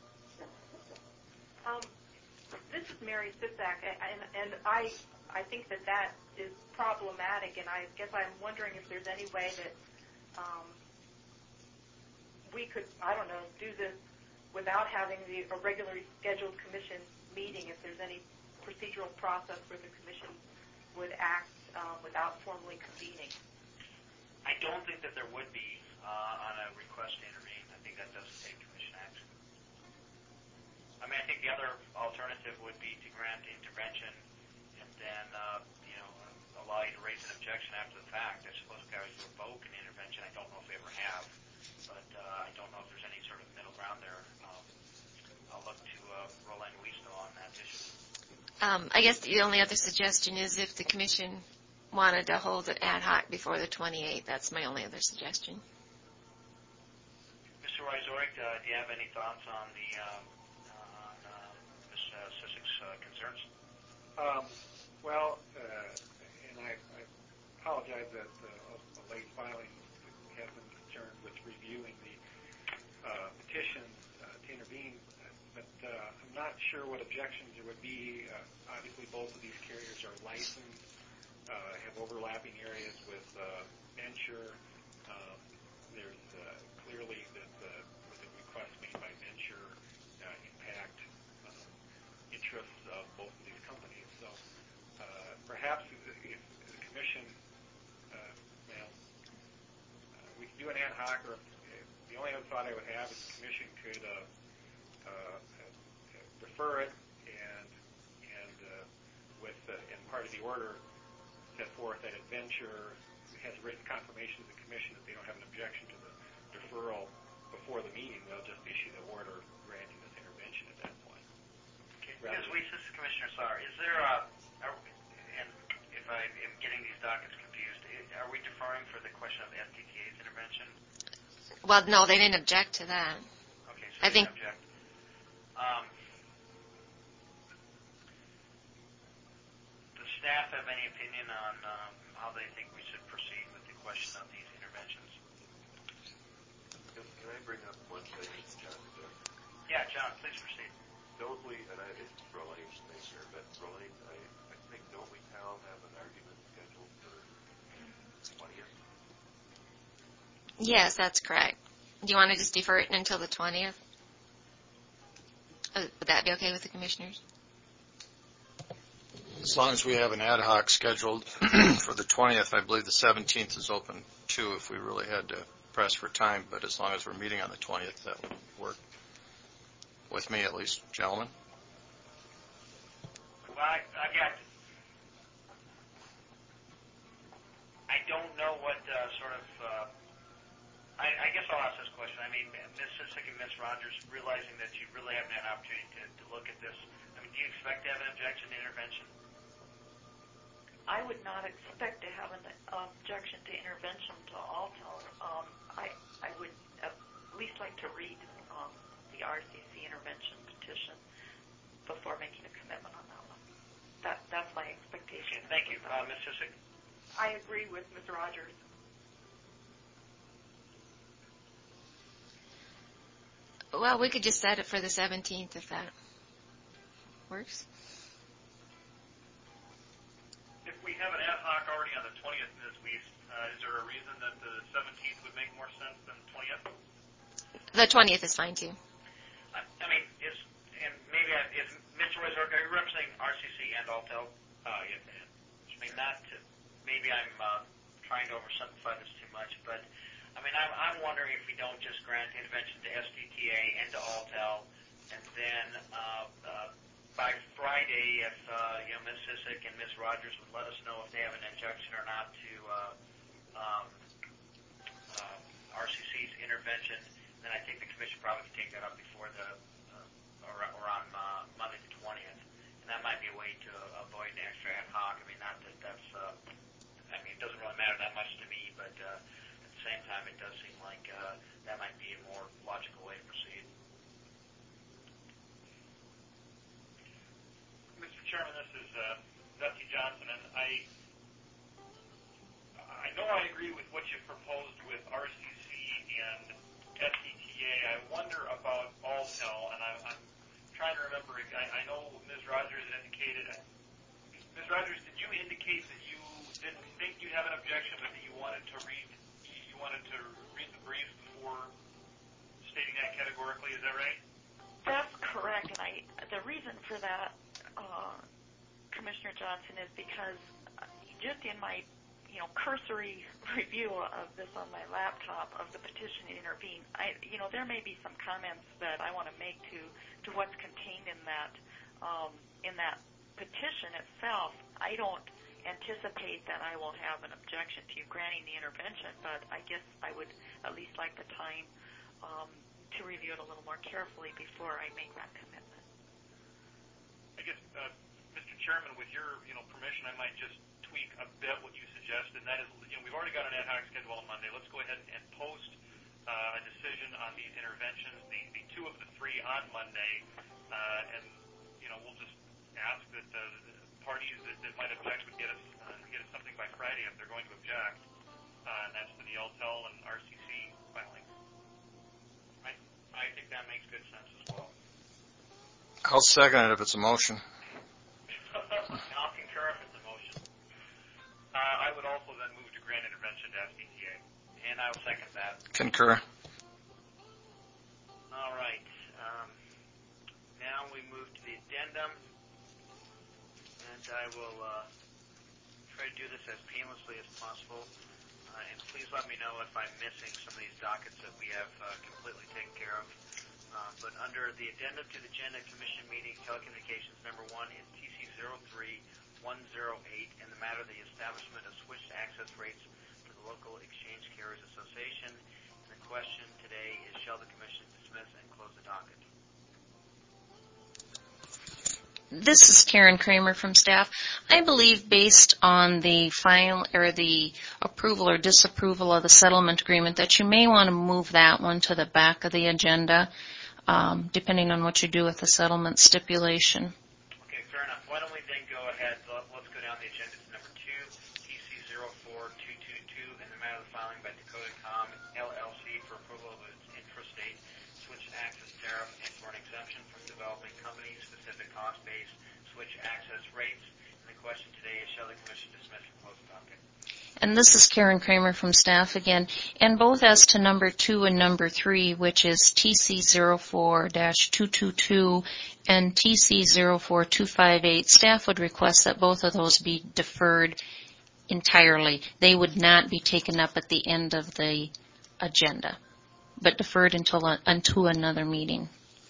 Speaker 4: Um, this is Mary Svistak, and, and I, I think that that is problematic, and I guess I'm wondering if there's any way that um, we could, I don't know, do this without having the, a regularly scheduled commission meeting, if there's any procedural process where the commission would act um, without formally convening.
Speaker 2: I don't think that there would be uh, on a request to intervene. I think that doesn't take commission action. I mean, I think the other alternative would be to grant intervention and then, uh, you know, allow you to raise an objection after the fact. I suppose guys revoke an intervention. I don't know if they ever have. But uh, I don't know if there's any sort of middle ground there.
Speaker 8: Um, I guess the only other suggestion is if the commission wanted to hold it ad hoc before the twenty-eighth. That's my only other suggestion.
Speaker 2: Mister Wyzorik, uh, do you have any thoughts on the um, on uh, Miz Sissik's uh, concerns?
Speaker 3: Um, well, uh, and I, I apologize that uh, a late filing has been concerned with reviewing the uh, petition uh, to intervene, but uh, I'm not sure what objections there would be. Uh, obviously, both of these carriers are licensed, uh, have overlapping areas with uh, Venture. Um, there's uh, clearly that uh, the requests made by Venture uh, impact um, interests of both of these companies. So uh, perhaps if the commission, uh, well, uh, we can do an ad hoc, or if, the only other thought I would have is the commission could uh, uh, defer it and and uh, with uh, in part of the order set forth that Venture has written confirmation to the commission that they don't have an objection to the deferral before the meeting. They'll just issue the order granting this intervention at that point.
Speaker 2: Okay. Because we, this is Commissioner Sauer, is there a, are, and if I am getting these dockets confused, are we deferring for the question of S D T A's intervention?
Speaker 8: Well, no, they didn't object to that.
Speaker 2: Okay, so
Speaker 8: I
Speaker 2: they
Speaker 8: think.
Speaker 2: didn't object. Um, does staff have any opinion on um, how they think we should proceed with the question of these interventions?
Speaker 12: Can, can I bring up one thing, John?
Speaker 2: Yeah, John, please proceed.
Speaker 12: Don't we, and I, it's Rolling, Maker, but Rolling, I, I think, don't we, Cal, have an argument scheduled for twentieth?
Speaker 8: Yes, that's correct. Do you want to just defer it until the twentieth? Uh, would that be okay with the commissioners?
Speaker 1: As long as we have an ad hoc scheduled for the twentieth, I believe the seventeenth is open too if we really had to press for time, but as long as we're meeting on the twentieth, that would work. With me, at least, gentlemen.
Speaker 2: Well, I, I got. I don't know what uh, sort of. Uh, I, I guess I'll ask this question. I mean, Miz Sissik and Miz Rogers, realizing that you really haven't had an opportunity to, to look at this, I mean, do you expect to have an objection to intervention?
Speaker 13: I would not expect to have an objection to intervention to Altel. Um, I, I would at least like to read um, the R C C intervention petition before making a commitment on that one. That, that's my expectation.
Speaker 2: Okay, thank you. Uh, Miz Sissik?
Speaker 6: I agree with Miz Rogers.
Speaker 8: Well, we could just set it for the seventeenth if that works.
Speaker 9: If we have an ad hoc already on the twentieth, Miz Weiss, uh, is there a reason that the seventeenth would make more sense than the twentieth?
Speaker 8: The twentieth is fine, too.
Speaker 2: I, I mean, is, and maybe I, is Mister Wyzorik, are you representing R C C and Altel?
Speaker 3: Uh, yes, ma'am.
Speaker 2: I mean, not to, maybe I'm uh, trying to oversimplify this too much, but I mean, I'm, I'm wondering if we don't just grant intervention to S D T A and to Altel, and then uh, uh, by Friday, if uh, you know Miz Sissik and Miz Rogers would let us know if they have an injunction or not to uh, um, uh, R C C's intervention, then I think the commission probably could take that up before the uh, or, or on uh, Monday the twentieth, and that might be a way to avoid an extra ad hoc. I mean, not that that's uh, I mean, it doesn't really matter that much to me, but uh, at the same time, it does seem like uh, that might be a more logical way to proceed.
Speaker 9: Mister Chairman, this is uh, Dusty Johnson, and I I know I agree with what you proposed with R C C and S D T A. I wonder about Altel, and I, I'm trying to remember. I, I know Miz Rogers indicated. Miz Rogers, did you indicate that you didn't think you'd have an objection, but that you wanted to read you wanted to read the brief before stating that categorically? Is that right?
Speaker 13: That's correct, and I the reason for that, uh, Commissioner Johnson, is because just in my you know cursory review of this on my laptop of the petition to intervene, I you know there may be some comments that I want to make to to what's contained in that um, in that petition itself. I don't anticipate that I will have an objection to granting the intervention, but I guess I would at least like the time um, to review it a little more carefully before I make that commitment.
Speaker 9: I guess, uh, Mister Chairman, with your, you know, permission, I might just tweak a bit what you suggested, and that is, you know, we've already got an ad hoc schedule on Monday. Let's go ahead and post uh, a decision on these interventions, the, the two of the three on Monday, uh, and, you know, we'll just ask that the parties that, that might object would get us, uh, get us something by Friday if they're going to object, uh, and that's the L T E L and R C C filings. I, I think that makes good sense as well.
Speaker 1: I'll second it if it's a motion.
Speaker 9: I'll concur if it's a motion. Uh, I would also then move to grant intervention to S D T A.
Speaker 2: And I will second that.
Speaker 1: Concur.
Speaker 2: All right. Um, now we move to the addendum. And I will uh, try to do this as painlessly as possible. Uh, and please let me know if I'm missing some of these dockets that we have uh, completely taken care of. Uh, but under the addendum to the Agenda Commission meeting, telecommunications number one is T C zero three one zero eight, and the matter of the establishment of switched access rates for the Local Exchange Carriers Association. And the question today is, shall the Commission dismiss and close the docket?
Speaker 8: This is Karen Kramer from staff. I believe based on the final or the approval or disapproval of the settlement agreement that you may want to move that one to the back of the agenda, um, depending on what you do with the settlement stipulation.
Speaker 2: Okay, fair enough. Why don't we then go ahead, let's go down the agenda to number two, T C zero four two two two, and the matter of the filing by Dakota Com, L L C, for approval of its intrastate switch access tariff and for an exemption from developing companies' specific cost-based switch access rates. And the question today is, shall the Commission dismiss and close the docket?
Speaker 8: And this is Karen Kramer from staff again. And both as to number two and number three, which is T C zero four two two two and T C zero four two five eight, staff would request that both of those be deferred entirely. They would not be taken up at the end of the agenda, but deferred until uh, until another meeting.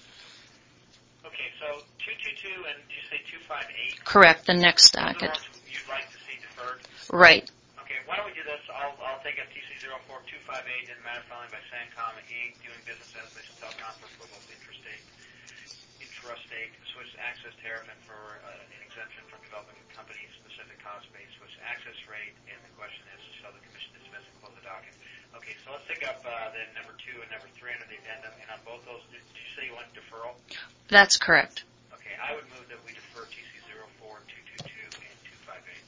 Speaker 2: Okay, so two two two and did you say two five eight?
Speaker 8: Correct, the next docket.
Speaker 2: You'd like to see deferred?
Speaker 8: Right.
Speaker 2: Okay, why don't we do this? I'll, I'll take up T C zero four two five eight and the matter filing by Sancom Incorporated, doing business as Mister Telecom for approval of intrastate, intrastate switch access tariff and for uh, an exemption from developing companies' specific cost-based switch access rate. And the question is, shall the Commission dismiss and close the docket? Okay, so let's take up uh, then number two and number three under the addendum. And on both those, did, did you say you want deferral?
Speaker 8: That's correct.
Speaker 2: Okay, I would move that we defer T C zero four two two two and two five eight.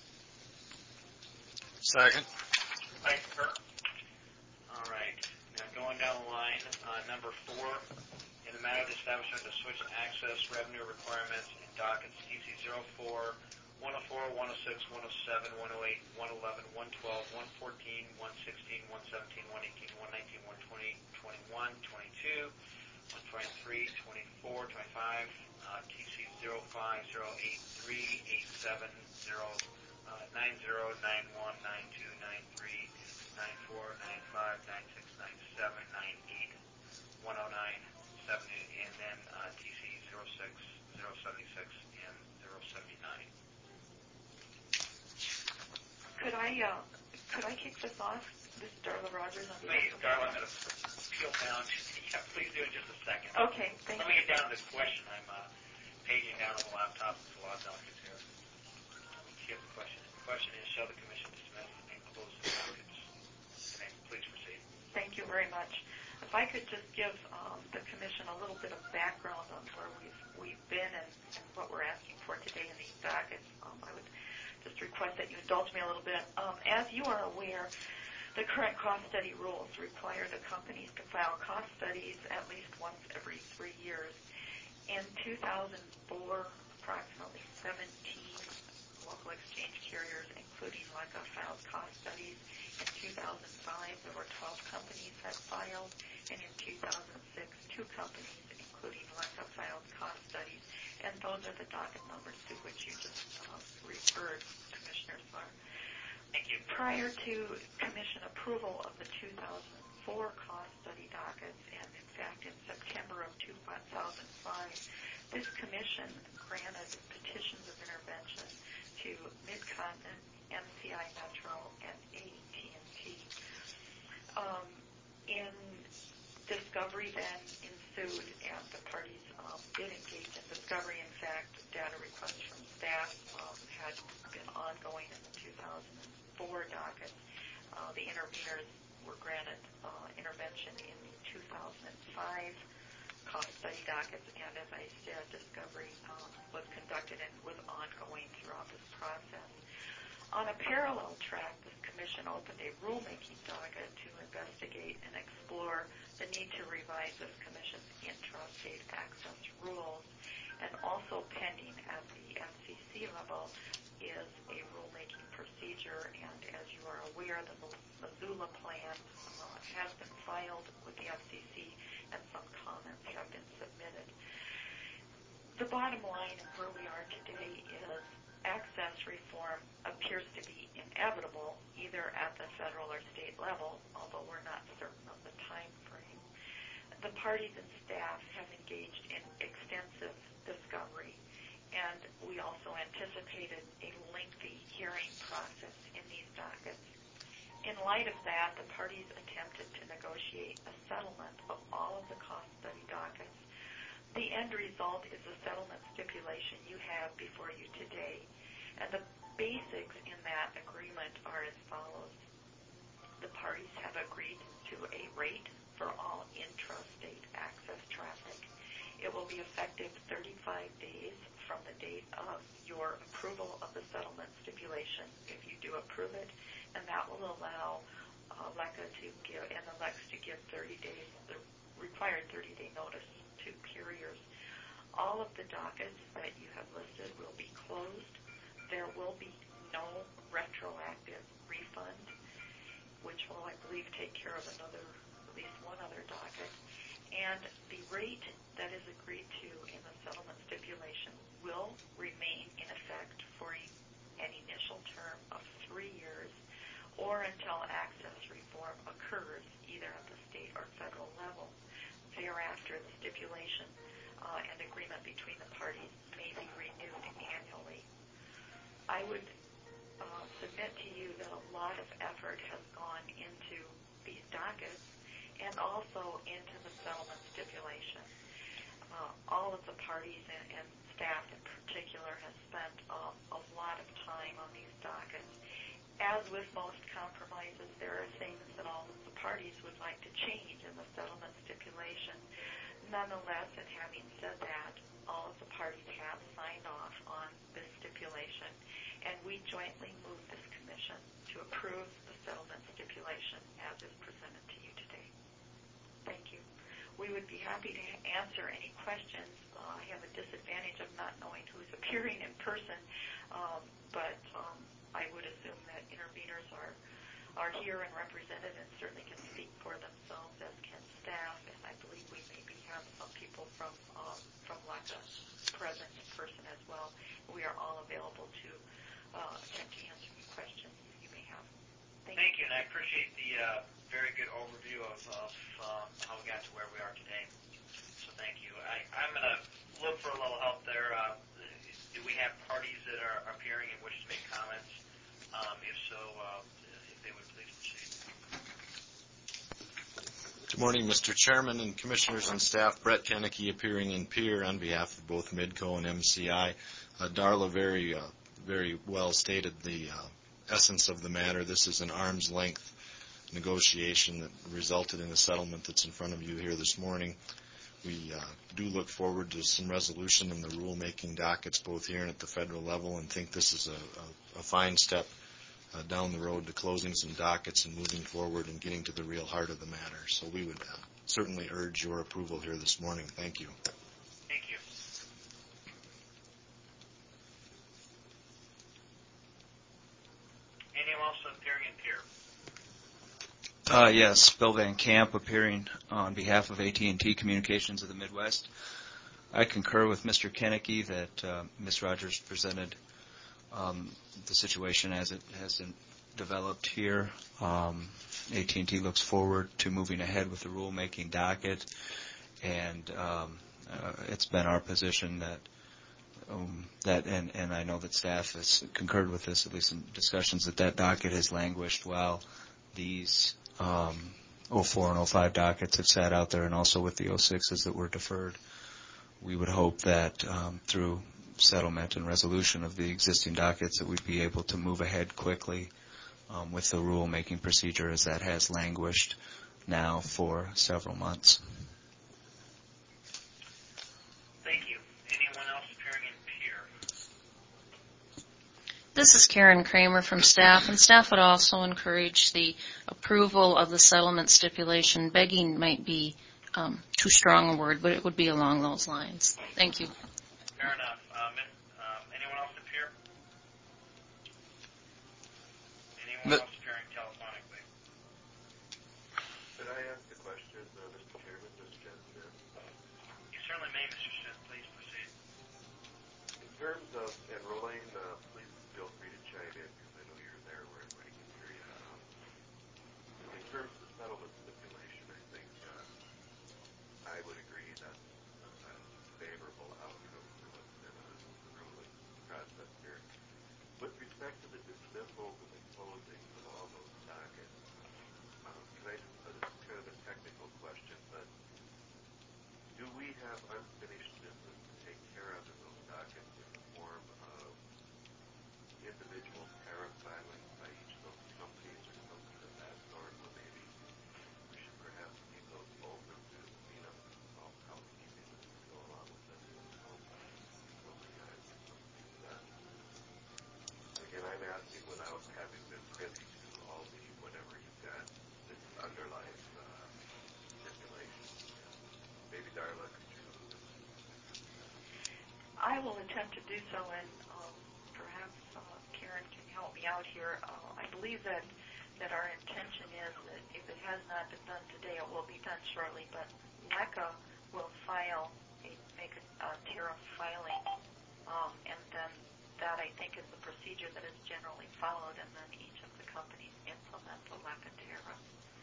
Speaker 1: Second.
Speaker 2: Thanks, Kurt. All right. Now going down the line, uh, number four, in the matter of the establishment of switch access revenue requirements in dockets T C zero four, one oh four, one oh six, one oh seven, one oh eight, one eleven, one twelve, one fourteen, one sixteen, one seventeen, one eighteen, one nineteen, one twenty, twenty-one, twenty-two, one twenty-three, twenty-four, twenty-five, uh, T C zero five, zero eight three, eight seven, zero nine zero, nine one, nine two, nine three, nine four, nine five, nine six, nine seven, nine eight, one oh nine, seven, and then uh, T C zero six, zero seventy-six, and zero seventy-nine.
Speaker 13: Could I, uh, could I kick this off? This is Darla Rogers. On
Speaker 2: Please, Darla, I'm going to peel down. Yeah, please do in just a second.
Speaker 13: Okay, thank
Speaker 2: Let
Speaker 13: you.
Speaker 2: me get down to the question. I'm uh, paging down on the laptop. There's a lot of dockets here. See if the question is. The question is, shall the Commission dismiss and close the dockets? Okay, please proceed.
Speaker 13: Thank you very much. If I could just give um, the Commission a little bit of background on where we've, we've been and, and what we're asking for today in these dockets, um, I would just request that you indulge me a little bit. Um, as you are aware, the current cost study rules require the companies to file cost studies at least once every three years. In two thousand four, approximately seventeen local exchange carriers, including L E C A, filed cost studies. In two thousand five, there were twelve companies that filed, and in two thousand six, two companies, including L E C A, filed cost studies. And those are the docket numbers to which you just uh, referred, Commissioner Sarr.
Speaker 2: Thank you.
Speaker 13: Prior to Commission approval of the two thousand four cost study dockets, and in fact in September of two thousand five, this Commission granted petitions of intervention to Mid-Continent, M C I Metro, and A T and T. Um, in discovery then ensued, and the parties um, did engage in discovery. In fact, data requests from staff uh, had been ongoing in the two thousand four docket. Uh, the interveners were granted uh, intervention in the two thousand five cost study dockets, and as I said, discovery um, was conducted and was ongoing throughout this process. On a parallel track, this commission opened a rulemaking docket to investigate and explore the need to revise this commission's intrastate access rules, and also pending at the F C C level is a rulemaking procedure, and as you are aware, the Missoula plan uh, has been filed with the F C C and some comments have been submitted. The bottom line of where we are today is access reform appears to be inevitable either at the federal or state level, although we're not certain of the time frame. The parties and staff have engaged in extensive discovery, and we also anticipated a lengthy hearing process in these dockets. In light of that, the parties attempted to negotiate a settlement of all of the cost study dockets. The end result is a settlement stipulation you have before you today, and the basics in that agreement are as follows. The parties have agreed to a rate for all intrastate access traffic. It will be effective thirty-five days from the date of your approval of the settlement stipulation, if you do approve it, and that will allow uh, L E C A to give, and the L E C to give thirty days, the required thirty-day notice to carriers. All of the dockets that you have listed will be closed. There will be no retroactive refund, which will, I believe, take care of another, at least one other docket. And the rate that is agreed to in the settlement stipulation will remain in effect for an initial term of three years or until access reform occurs either at the state or federal level. Thereafter, the stipulation uh, and agreement between the parties may be renewed annually. I would uh, submit to you that a lot of effort has gone into these dockets and also into the settlement stipulation. Uh, all of the parties and, and staff in particular has spent um, a lot of time on these dockets. As with most compromises, there are things that all of the parties would like to change in the settlement stipulation. Nonetheless, and having said that, all of the parties have signed off on this stipulation, and we jointly move this commission to approve the settlement stipulation as is presented to you today. Thank you. We would be happy to answer any questions. Uh, I have a disadvantage of not knowing who's appearing in person, um, but um, I would assume that interveners are are here and represented and certainly can speak for themselves, as can staff, and I believe we maybe have some people from um, from L E C A present in person as well. We are all available to uh, attempt to answer any questions you may have. Thank,
Speaker 2: Thank
Speaker 13: you.
Speaker 2: you, and I appreciate the uh, very good overview of, of uh, how we got to where we are today. So thank you. I, I'm going to look for a little help there. Uh, do we have parties that are appearing and wish to make comments? Um, if so, uh, if they would please proceed.
Speaker 10: Good morning, Mister Chairman and Commissioners and staff. Brett Kennecke appearing in Pier on behalf of both Midco and M C I. Uh, Darla very, uh, very well stated the uh, essence of the matter. This is an arm's length negotiation that resulted in a settlement that's in front of you here this morning. We uh, do look forward to some resolution in the rulemaking dockets both here and at the federal level, and think this is a, a, a fine step uh, down the road to closing some dockets and moving forward and getting to the real heart of the matter. So we would uh, certainly urge your approval here this morning. Thank you.
Speaker 2: Thank you. Anyone else appearing in Pier?
Speaker 16: Uh, yes, Bill Van Camp appearing on behalf of A T and T Communications of the Midwest. I concur with Mister Kennecke that uh, Miz Rogers presented um, the situation as it has been developed here. Um, A T and T looks forward to moving ahead with the rulemaking docket, and um, uh, it's been our position that um, that, and, and I know that staff has concurred with this, at least in discussions, that that docket has languished while these um, oh four and oh five dockets have sat out there, and also with the oh sixes that were deferred. We would hope that um, through settlement and resolution of the existing dockets, that we'd be able to move ahead quickly um, with the rulemaking procedure, as that has languished now for several months.
Speaker 2: Thank you. Anyone else appearing in peer?
Speaker 17: This is Karen Kramer from staff, and staff would also encourage the approval of the settlement stipulation. Begging might be um, too strong a word, but it would be along those lines. Thank you.
Speaker 2: Fair enough. Um, um, anyone else appear? Anyone else appearing telephonically?
Speaker 12: Could I ask a question, uh, Mister Chairman, Mister Jensen?
Speaker 2: You certainly may, Mister Smith. Please proceed.
Speaker 12: In terms of, and Rolene, uh, please feel free to chime in because I know you're there where everybody can hear you. Um, in terms of the settlement stipulation, I think uh, I would agree that's a favorable outcome for what's been a ruling process here. With respect to the dismissals and the closings of all those dockets, um, can I just, uh, this is kind of a technical question, but do we have unfinished business to take care of in those dockets in the form of individual tariff filings by each of those companies or something of that sort, or maybe we should perhaps keep those open to clean up all housekeeping that would go along with it, so closing items or something like that. Again, I'm asking without having been privy to all the whatever you've got that underlies uh, stipulations. Maybe Darla could you?
Speaker 13: I will attempt to do so, and um, perhaps uh, Karen can help me out here. Uh, I believe that, that our intention is that if it has not been done today, it will be done shortly, but L E C A will file, a, make a, a tariff filing, um, and then that, I think, is the procedure that is generally followed, and then each of the companies implement the L E C A tariff.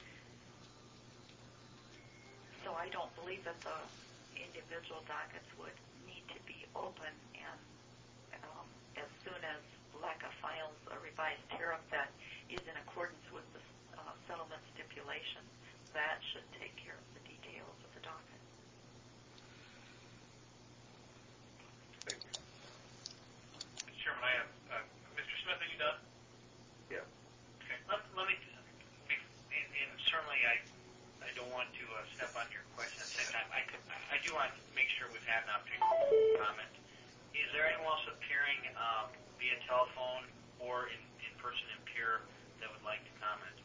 Speaker 13: So I don't believe that the individual dockets would need to be open, and um, as soon as L E C A files a revised tariff that is in accordance with the uh, settlement stipulation, that should take care of the details of the docket.
Speaker 12: Thank you.
Speaker 9: Mister Chairman, I have, uh, Mister Smith, are you done?
Speaker 12: Yeah.
Speaker 2: Okay. Let, let me, and, and certainly I, I don't want to uh, step on your question at the same time. I, could, I do want to make sure we've had an opportunity to comment. Is there anyone else appearing um, via telephone or in, in person in peer that would like to comment?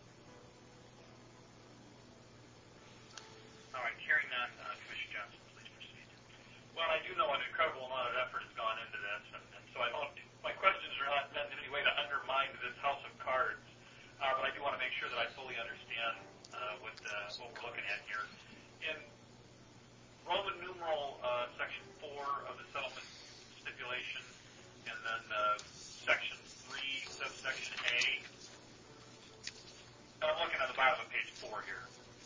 Speaker 2: All right, hearing none, uh, Commissioner Johnson, please proceed.
Speaker 9: Well, I do know an incredible amount of effort has gone into this, and, and so I don't, my questions are not meant in any way to undermine this house of cards, uh, but I do want to make sure that I fully understand uh, what, uh, what we're looking at here. In Roman numeral uh, section four of the settlement stipulation, and then uh, section three, subsection A, I'm looking at the bottom of page four here.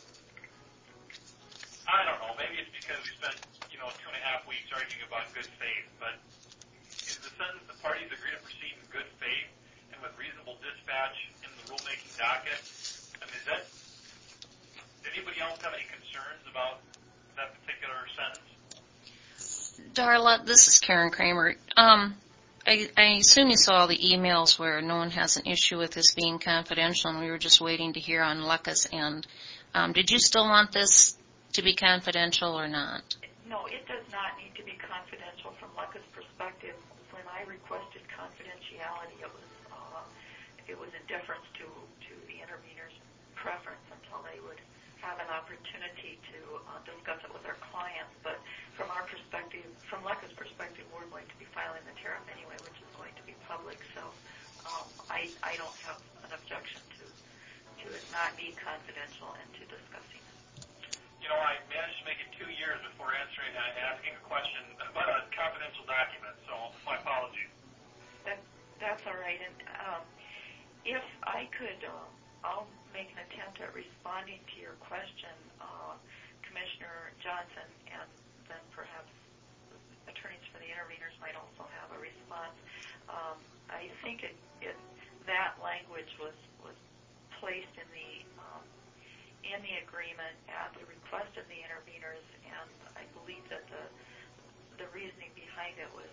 Speaker 9: I don't know, maybe it's because we spent, you know, two and a half weeks arguing about good faith, but is the sentence, the parties agree to proceed in good faith and with reasonable dispatch in the rulemaking docket? I mean, is that, did anybody else have any concerns about that particular sentence?
Speaker 17: Darla, this is Karen Kramer. Um, I, I assume you saw the emails where no one has an issue with this being confidential, and we were just waiting to hear on L E C A's end. Um, did you still want this to be confidential or not?
Speaker 13: No, it does not need to be confidential from L E C A's perspective. When I requested confidentiality, it was uh, it was in deference to, to the intervener's preference until they would have an opportunity to uh, discuss it with their clients. But from our perspective, from L E C A's perspective, we're going to be filing the tariff anyway, which is going to be public. So um, I, I don't have an objection to, to it not being confidential and to discussing it.
Speaker 9: You know, I managed to make it two years before answering, uh, asking a question about a confidential document, so my apologies.
Speaker 13: That, that's all right. And um, if I could, uh, I'll make an attempt at responding to your question, uh, Commissioner Johnson, and then perhaps attorneys for the interveners might also have a response. Um, I think it, it, that language was, was placed in the um, in the agreement at the request of the interveners, and I believe that the the reasoning behind it was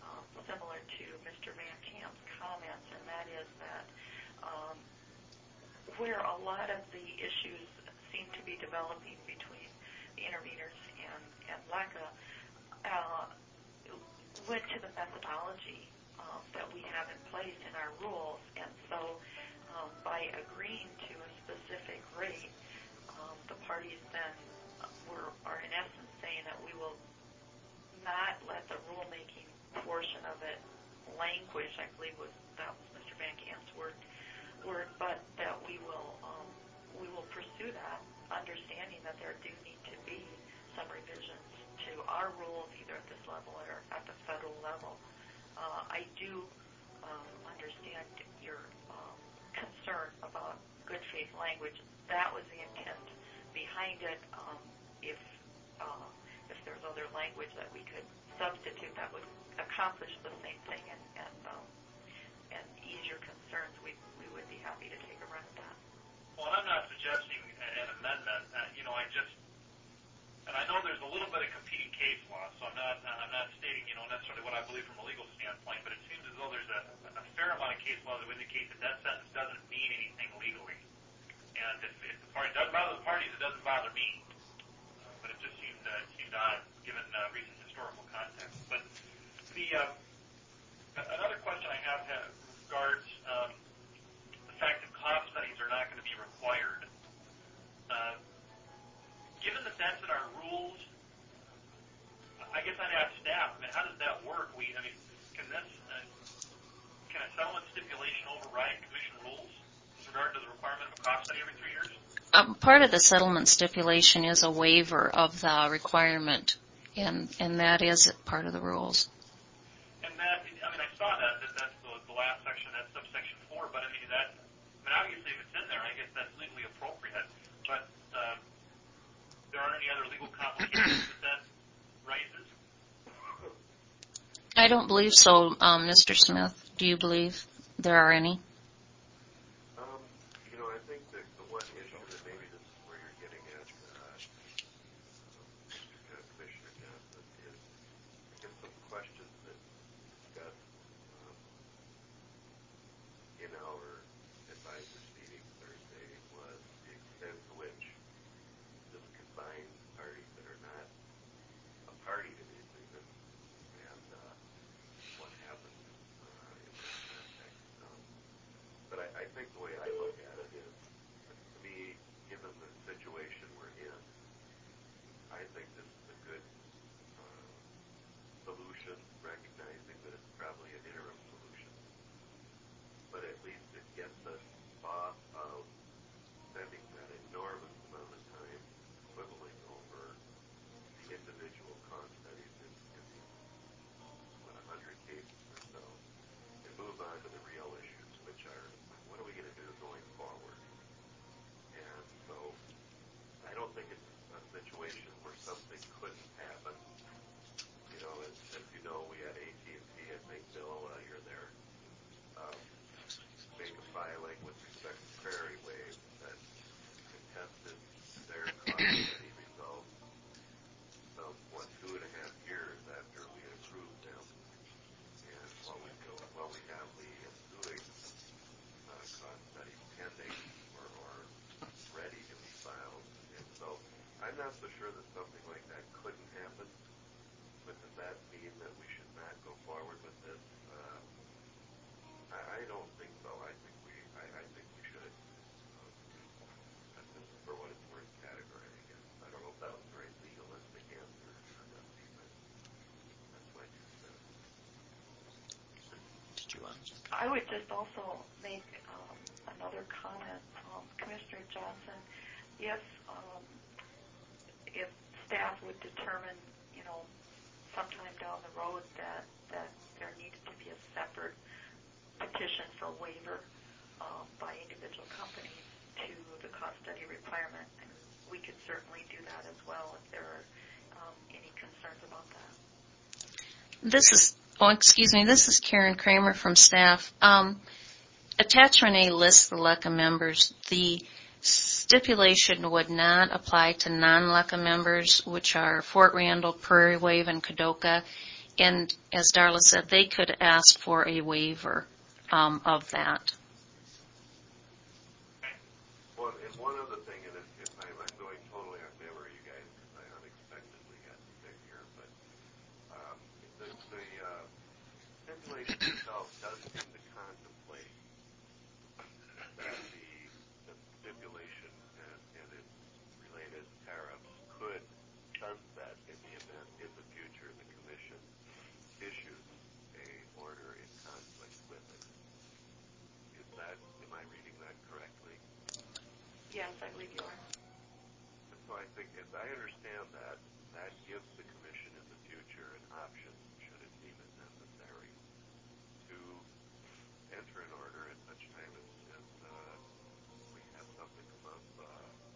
Speaker 13: um, similar to Mister Van Camp's comments, and that is that um, where a lot of the issues seem to be developing between the interveners and, and LECA uh, went to the methodology um, that we have in place in our rules, and so um, by agreeing to a specific rate, um, the parties then were, are in essence saying that we will not let the rulemaking portion of it languish, I believe was that was Mister Van Camp's word, word, but that we will um, we will pursue that, understanding that there do need to be some revisions to our rules, either at this level or at the federal level. Uh, I do um, understand your um, concern about good faith language. That was the intent behind it. Um, if uh, if there's other language that we could substitute that would accomplish the same thing and and, um, and ease your concerns, we we would be happy to take a run at that.
Speaker 9: Well, I'm not suggesting an amendment. Uh, you know, I just, and I know there's a little bit of competing case law, so I'm not I'm not stating you know necessarily what I believe from a legal standpoint, but it seems as though there's a, a fair amount of case law that would indicate that that sentence doesn't mean anything legally. And if, if the party doesn't bother the parties, it doesn't bother me. Uh, but it just seemed uh, seemed odd given uh, recent historical context. But the uh, another question I have uh, regards um, the fact that cost studies are not going to be required. Uh, given that that's in our rules, I guess I'd ask staff. I mean, how does that work? We, I mean, can this uh, can a settlement stipulation override commission rules with regard to the requirement of a cost study every three years?
Speaker 17: Um, part of the settlement stipulation is a waiver of the requirement, and and that is part of the rules.
Speaker 9: And that, I mean, I saw that, that that's the, the last section, that's subsection four, but I mean, that, I mean, obviously if it's in there, I guess that's legally appropriate, but um, there aren't any other legal complications that that raises?
Speaker 17: I don't believe so, um, Mister Smith. Do you believe there are any?
Speaker 12: Um, you know, I think that the one issue that maybe this is where you're getting at, uh, Commissioner Johnson, is I guess some questions that discussed um, in our advisors meeting Thursday was the extent to which this combines parties that are not a party to the agreement and uh, what happens uh, in that context. Um, but I, I think the way I look at it is, to me, given the situation we're in, I think this is a good uh, solution, recognizing that it's probably an interim solution. But at least it gets us off of spending that enormous amount of time quibbling over the individual cost studies in, in these, what, a hundred cases or so, and move on to the real issues, which are, what are we going to do going forward? And so I don't think it's a situation where something couldn't happen. You know, as, as you know, we had A T and T, I think, Bill, uh, you're there, um, make a filing with respect to Prairie Wave that contested their cost study results some, what, two and a half years after we had approved them. And while we go, while we have the ensuing uh, cost study pending or, or ready to be filed. And so I'm not so sure that something like that couldn't happen. But does that mean that we should not go forward with this? Uh, I, I don't think so. I think we, I, I think we should. Um, that's just for what it's worth categorizing it. I don't know if that was a very legalistic answer or not, but that's my two cents.
Speaker 13: I would just also make um, another comment, um, Commissioner Johnson. If um, if staff would determine, you know, sometime down the road that that there needed to be a separate petition for waiver um, by individual companies to the cost study requirement, and we could certainly do that as well if there are um, any concerns about that.
Speaker 17: This is, oh, excuse me, this is Karen Kramer from staff. Um, attachment A lists the LECA members. The stipulation would not apply to non-LECA members, which are Fort Randall, Prairie Wave, and Kadoka. and as Darla said, they could ask for a waiver um, of that.
Speaker 12: Well, and one other thing, and if, if I'm, I'm going totally off memory, you guys, because I unexpectedly got sick here, but um, the, the uh, stipulation itself does seem to contemplate that the, the stipulation and, and its related tariffs could sunset in the event in the future the commission issues a order in conflict with it. Is that, am I reading that correctly?
Speaker 13: Yes, I believe you are.
Speaker 12: And so I think, as I understand that, that gives the commission in the future an option, should it deem it necessary, to enter an order at such time as, as uh, we have something come up uh,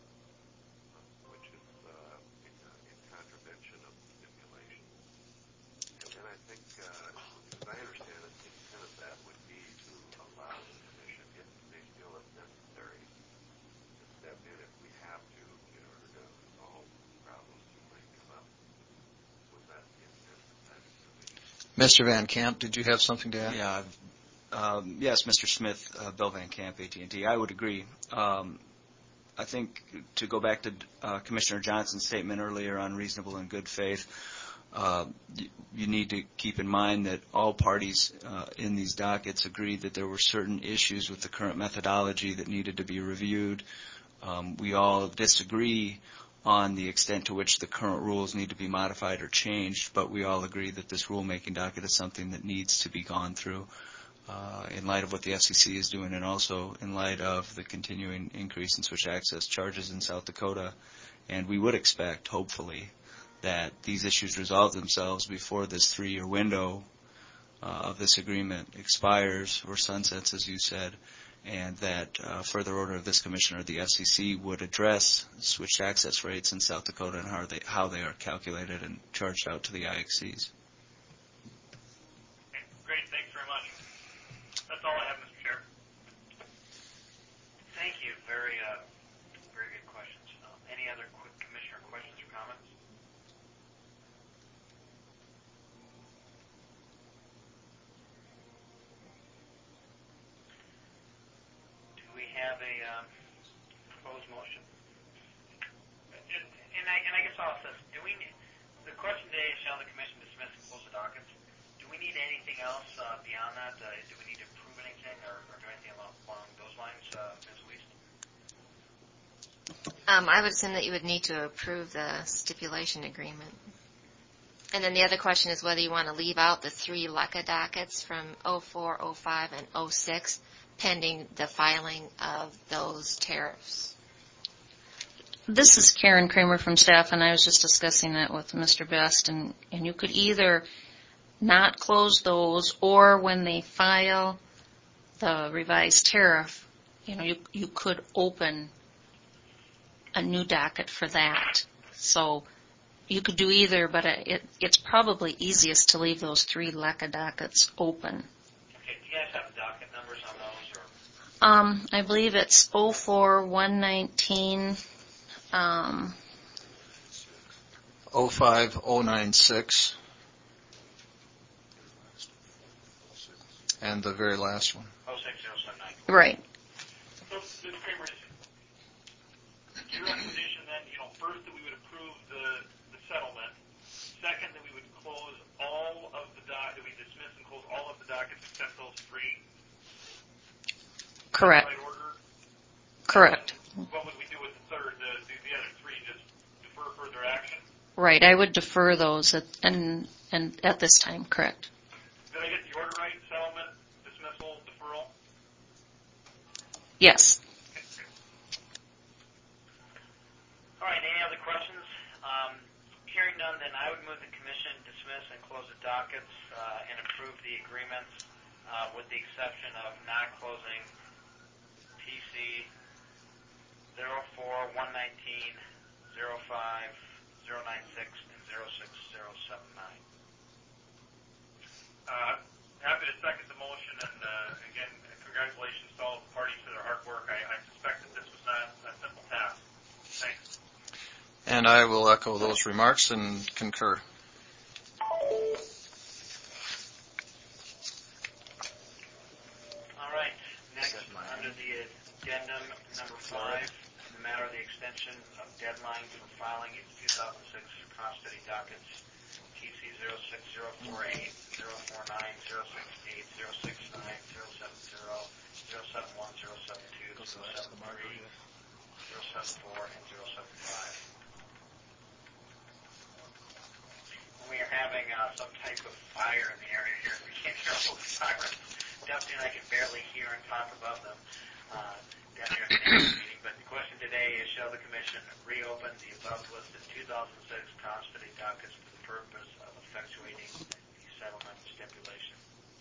Speaker 12: which is uh, in, uh, in contravention of the stipulation. And, and I think, uh, as I understand it, the intent of that would be to allow the commission, if they feel it's necessary, to step in if we have to in order to resolve problems that might come up. Was that the intent of that information?
Speaker 1: Mister Van Camp, did you have something to add?
Speaker 16: Yeah. Um, yes, Mister Smith, uh, Bill Van Camp, A T and T. I would agree. Um, I think to go back to uh, Commissioner Johnson's statement earlier on reasonable and good faith, uh, you, you need to keep in mind that all parties uh, in these dockets agreed that there were certain issues with the current methodology that needed to be reviewed. Um, we all disagree on the extent to which the current rules need to be modified or changed, but we all agree that this rulemaking docket is something that needs to be gone through uh, in light of what the F C C is doing and also in light of the continuing increase in switch access charges in South Dakota. And we would expect, hopefully, that these issues resolve themselves before this three-year window uh, of this agreement expires or sunsets, as you said, and that uh, further order of this commissioner, the F C C, would address switched access rates in South Dakota and how they, how they are calculated and charged out to the I X Cs.
Speaker 9: Okay, great, thanks very much. That's all I have, Mister Chair.
Speaker 2: Thank you. Very, uh, very good questions. Um, any other quick commissioner questions or comments? Do we have a um, proposed motion? And, and, I, and I guess I'll say, do we need, the question today is, shall the commission dismiss and close the dockets? Do we need anything else uh, beyond that? Uh, do we need to approve anything or, or do anything along, along those lines, uh, Miz Weiss?
Speaker 8: Um, I would assume that you would need to approve the stipulation agreement. And then the other question is whether you want to leave out the three L E C A dockets from oh four, oh five, and oh six pending the filing of those tariffs.
Speaker 17: This is Karen Kramer from staff, and I was just discussing that with Mister Best, and, and you could either not close those, or when they file the revised tariff, you know, you, you could open a new docket for that. So you could do either, but it, it's probably easiest to leave those three L E C A dockets open.
Speaker 2: Okay, do you guys have docket numbers on those? Or?
Speaker 17: Um, I believe it's oh four, one nineteen, um,
Speaker 1: oh five oh nine six, and the very last one.
Speaker 2: oh six oh seven nine.
Speaker 17: Right.
Speaker 9: So, Miz Kramer, is your recommendation then, you know, first that we would approve the, the settlement, second that we would close all of the doc, that we dismiss and close all of the dockets except those three?
Speaker 17: Correct.
Speaker 9: Right order?
Speaker 17: Correct.
Speaker 9: And what would we do with the third, the, the, the other three? Just defer further action?
Speaker 17: Right. I would defer those at, and, and at this time, correct.
Speaker 9: Did I get the order right? Settlement, dismissal, deferral?
Speaker 17: Yes.
Speaker 2: All right, any other questions? Um, hearing none, then I would move the commission dismiss and close the dockets uh, and approve the agreements uh, with the exception of not closing P C zero four, one nineteen, zero five, zero nine six, and zero six zero seven nine.
Speaker 9: Uh, happy to second the motion, and uh, again, congratulations to all the parties for their hard work. I, I suspect that this was not a simple task. Thanks.
Speaker 1: And I will echo those remarks and concur.
Speaker 2: Number five, in the matter of the extension of deadline for filing its two thousand six cost study dockets, T C zero six zero four eight, zero four nine, zero six eight, zero six nine, zero seven zero, zero seven one, zero seven two, zero seven three, zero seven four, and zero seven five. We are having uh, some type of fire in the area here. We can't hear all the sirens. Dusty and I can barely hear and talk above them uh, down here at the next meeting. But the question today is, shall the Commission reopen the above listed two thousand six cost study dockets for the purpose of effectuating the settlement stipulation?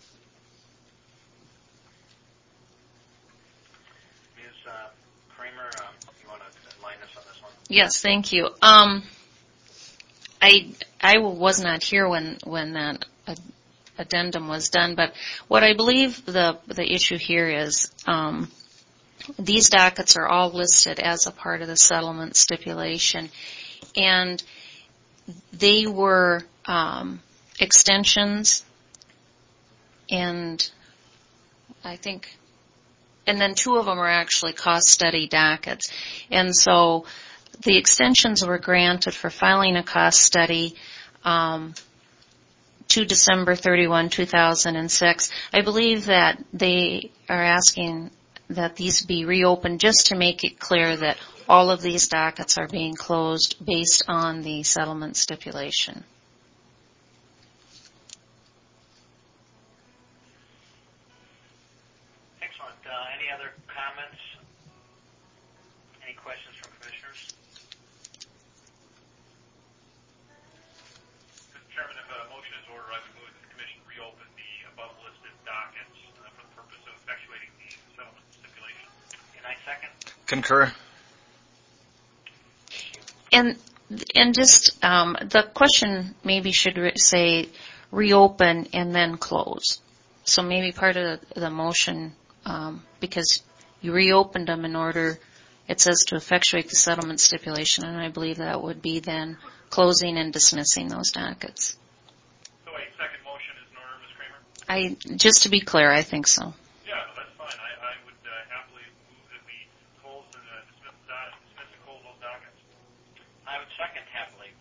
Speaker 2: Miz Uh, Kramer, um, you want to enlighten us on this one?
Speaker 17: Yes, thank you. Um, I I was not here when when that addendum was done, but what I believe the the issue here is um, these dockets are all listed as a part of the settlement stipulation, and they were um, extensions, and I think, and then two of them are actually cost study dockets, and so the extensions were granted for filing a cost study um, to December thirty-first, two thousand six. I believe that they are asking that these be reopened just to make it clear that all of these dockets are being closed based on the settlement stipulation.
Speaker 2: Excellent. Uh, any other comments? Any questions from commissioners?
Speaker 9: Mister Chairman, if a motion is ordered, I would move that the Commission reopen the above listed dockets uh, for the purpose of effectuating the settlement stipulation.
Speaker 2: And I second.
Speaker 1: Concur.
Speaker 17: And and just um, the question maybe should re- say reopen and then close. So maybe part of the, the motion, um, because you reopened them in order, it says to effectuate the settlement stipulation, and I believe that would be then closing and dismissing those dockets.
Speaker 9: So a second motion is in order, Miz Kramer?
Speaker 17: I just to be clear, I think so.
Speaker 9: Yeah, no, that's fine. I, I would uh, happily move that we close and uh, dismiss, the, dismiss and close those dockets.
Speaker 2: I would second happily.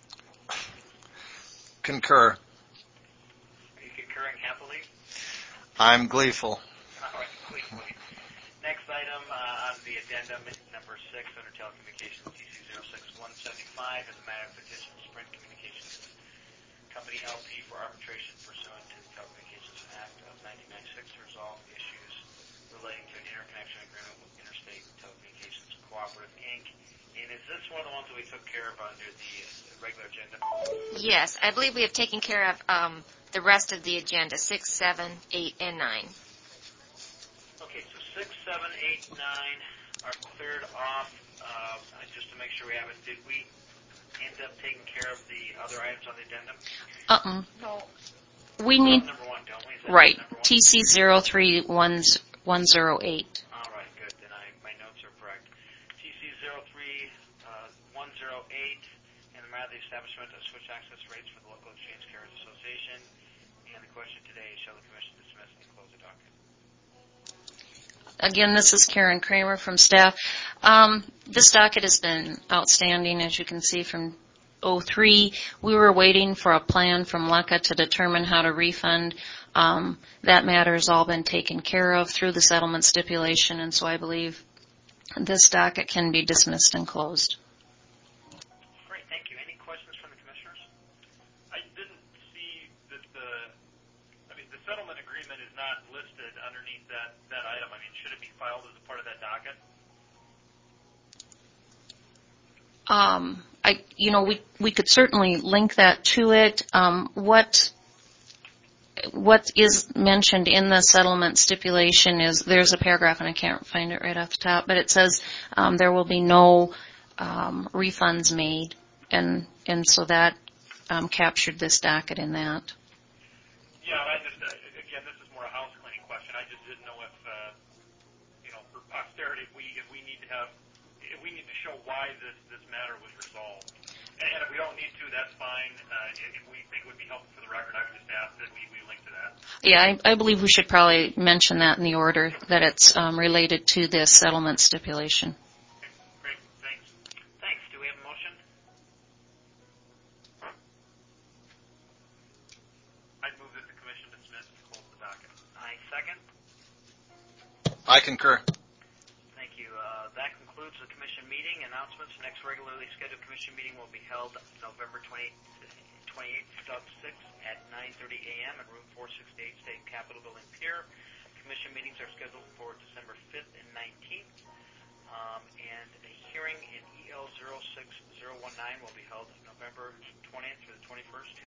Speaker 1: Concur.
Speaker 2: Are you concurring happily?
Speaker 1: I'm gleeful.
Speaker 2: All right, gleefully. Next item uh, on the addendum, number six, under telecommunications, T C zero six one seven five, in the matter of petition Sprint Communications Company L P for arbitration pursuant to the Telecommunications Act of nineteen ninety-six to resolve issues relating to an interconnection agreement with Interstate Telecommunications Cooperative, Incorporated. And is this one of the ones that we took care of under the regular agenda?
Speaker 8: Yes, I believe we have taken care of um, the rest of the agenda, six, seven, eight, and nine.
Speaker 2: Okay, so six, seven, eight, nine are cleared off. Uh, just to make sure we have it, did we end up taking care of the other items on the addendum?
Speaker 17: Uh-uh.
Speaker 2: No.
Speaker 17: We need,
Speaker 2: number one, don't we? Is that
Speaker 17: right,
Speaker 2: number one?
Speaker 17: T C zero three one zero eight.
Speaker 2: All right, good. Then I, my notes are correct. T C zero three one zero eight, and the matter of the establishment of switch access rates for the local exchange carriers association. And the question today is, shall the commission dismiss and close the docket?
Speaker 17: Again, this is Karen Kramer from staff. Um, this docket has been outstanding, as you can see from oh three. We were waiting for a plan from L E C A to determine how to refund. Um, that matter has all been taken care of through the settlement stipulation, and so I believe this docket can be dismissed and closed.
Speaker 2: Great, thank you. Any questions from the commissioners?
Speaker 9: I didn't see that the, I mean, the settlement agreement is not listed underneath that, that item. I mean, should it be filed as a part of that docket?
Speaker 17: Um, I, you know, we we could certainly link that to it. Um, what what is mentioned in the settlement stipulation is there's a paragraph, and I can't find it right off the top, but it says um, there will be no um, refunds made, and and so that um, captured this docket in that.
Speaker 9: Yeah, I just, uh, again, this is more a house cleaning question. I just didn't know if, uh, you know, for posterity, if we if we need to have, if we need to show why this this matter was resolved. And if we don't need to, that's fine. Uh, if we think it would be helpful for the record, I would just ask that we, we link to that.
Speaker 17: Yeah, I, I believe we should probably mention that in the order that it's um, related to this settlement stipulation.
Speaker 1: I concur.
Speaker 2: Thank you. Uh, that concludes the commission meeting. Announcements. Next regularly scheduled commission meeting will be held November twenty-eighth, two thousand six at nine thirty a.m. in room four sixty-eight, State Capitol Building, Pier. Commission meetings are scheduled for December fifth and nineteenth. Um, and a hearing in E L zero six zero one nine will be held November twentieth through the twenty-first,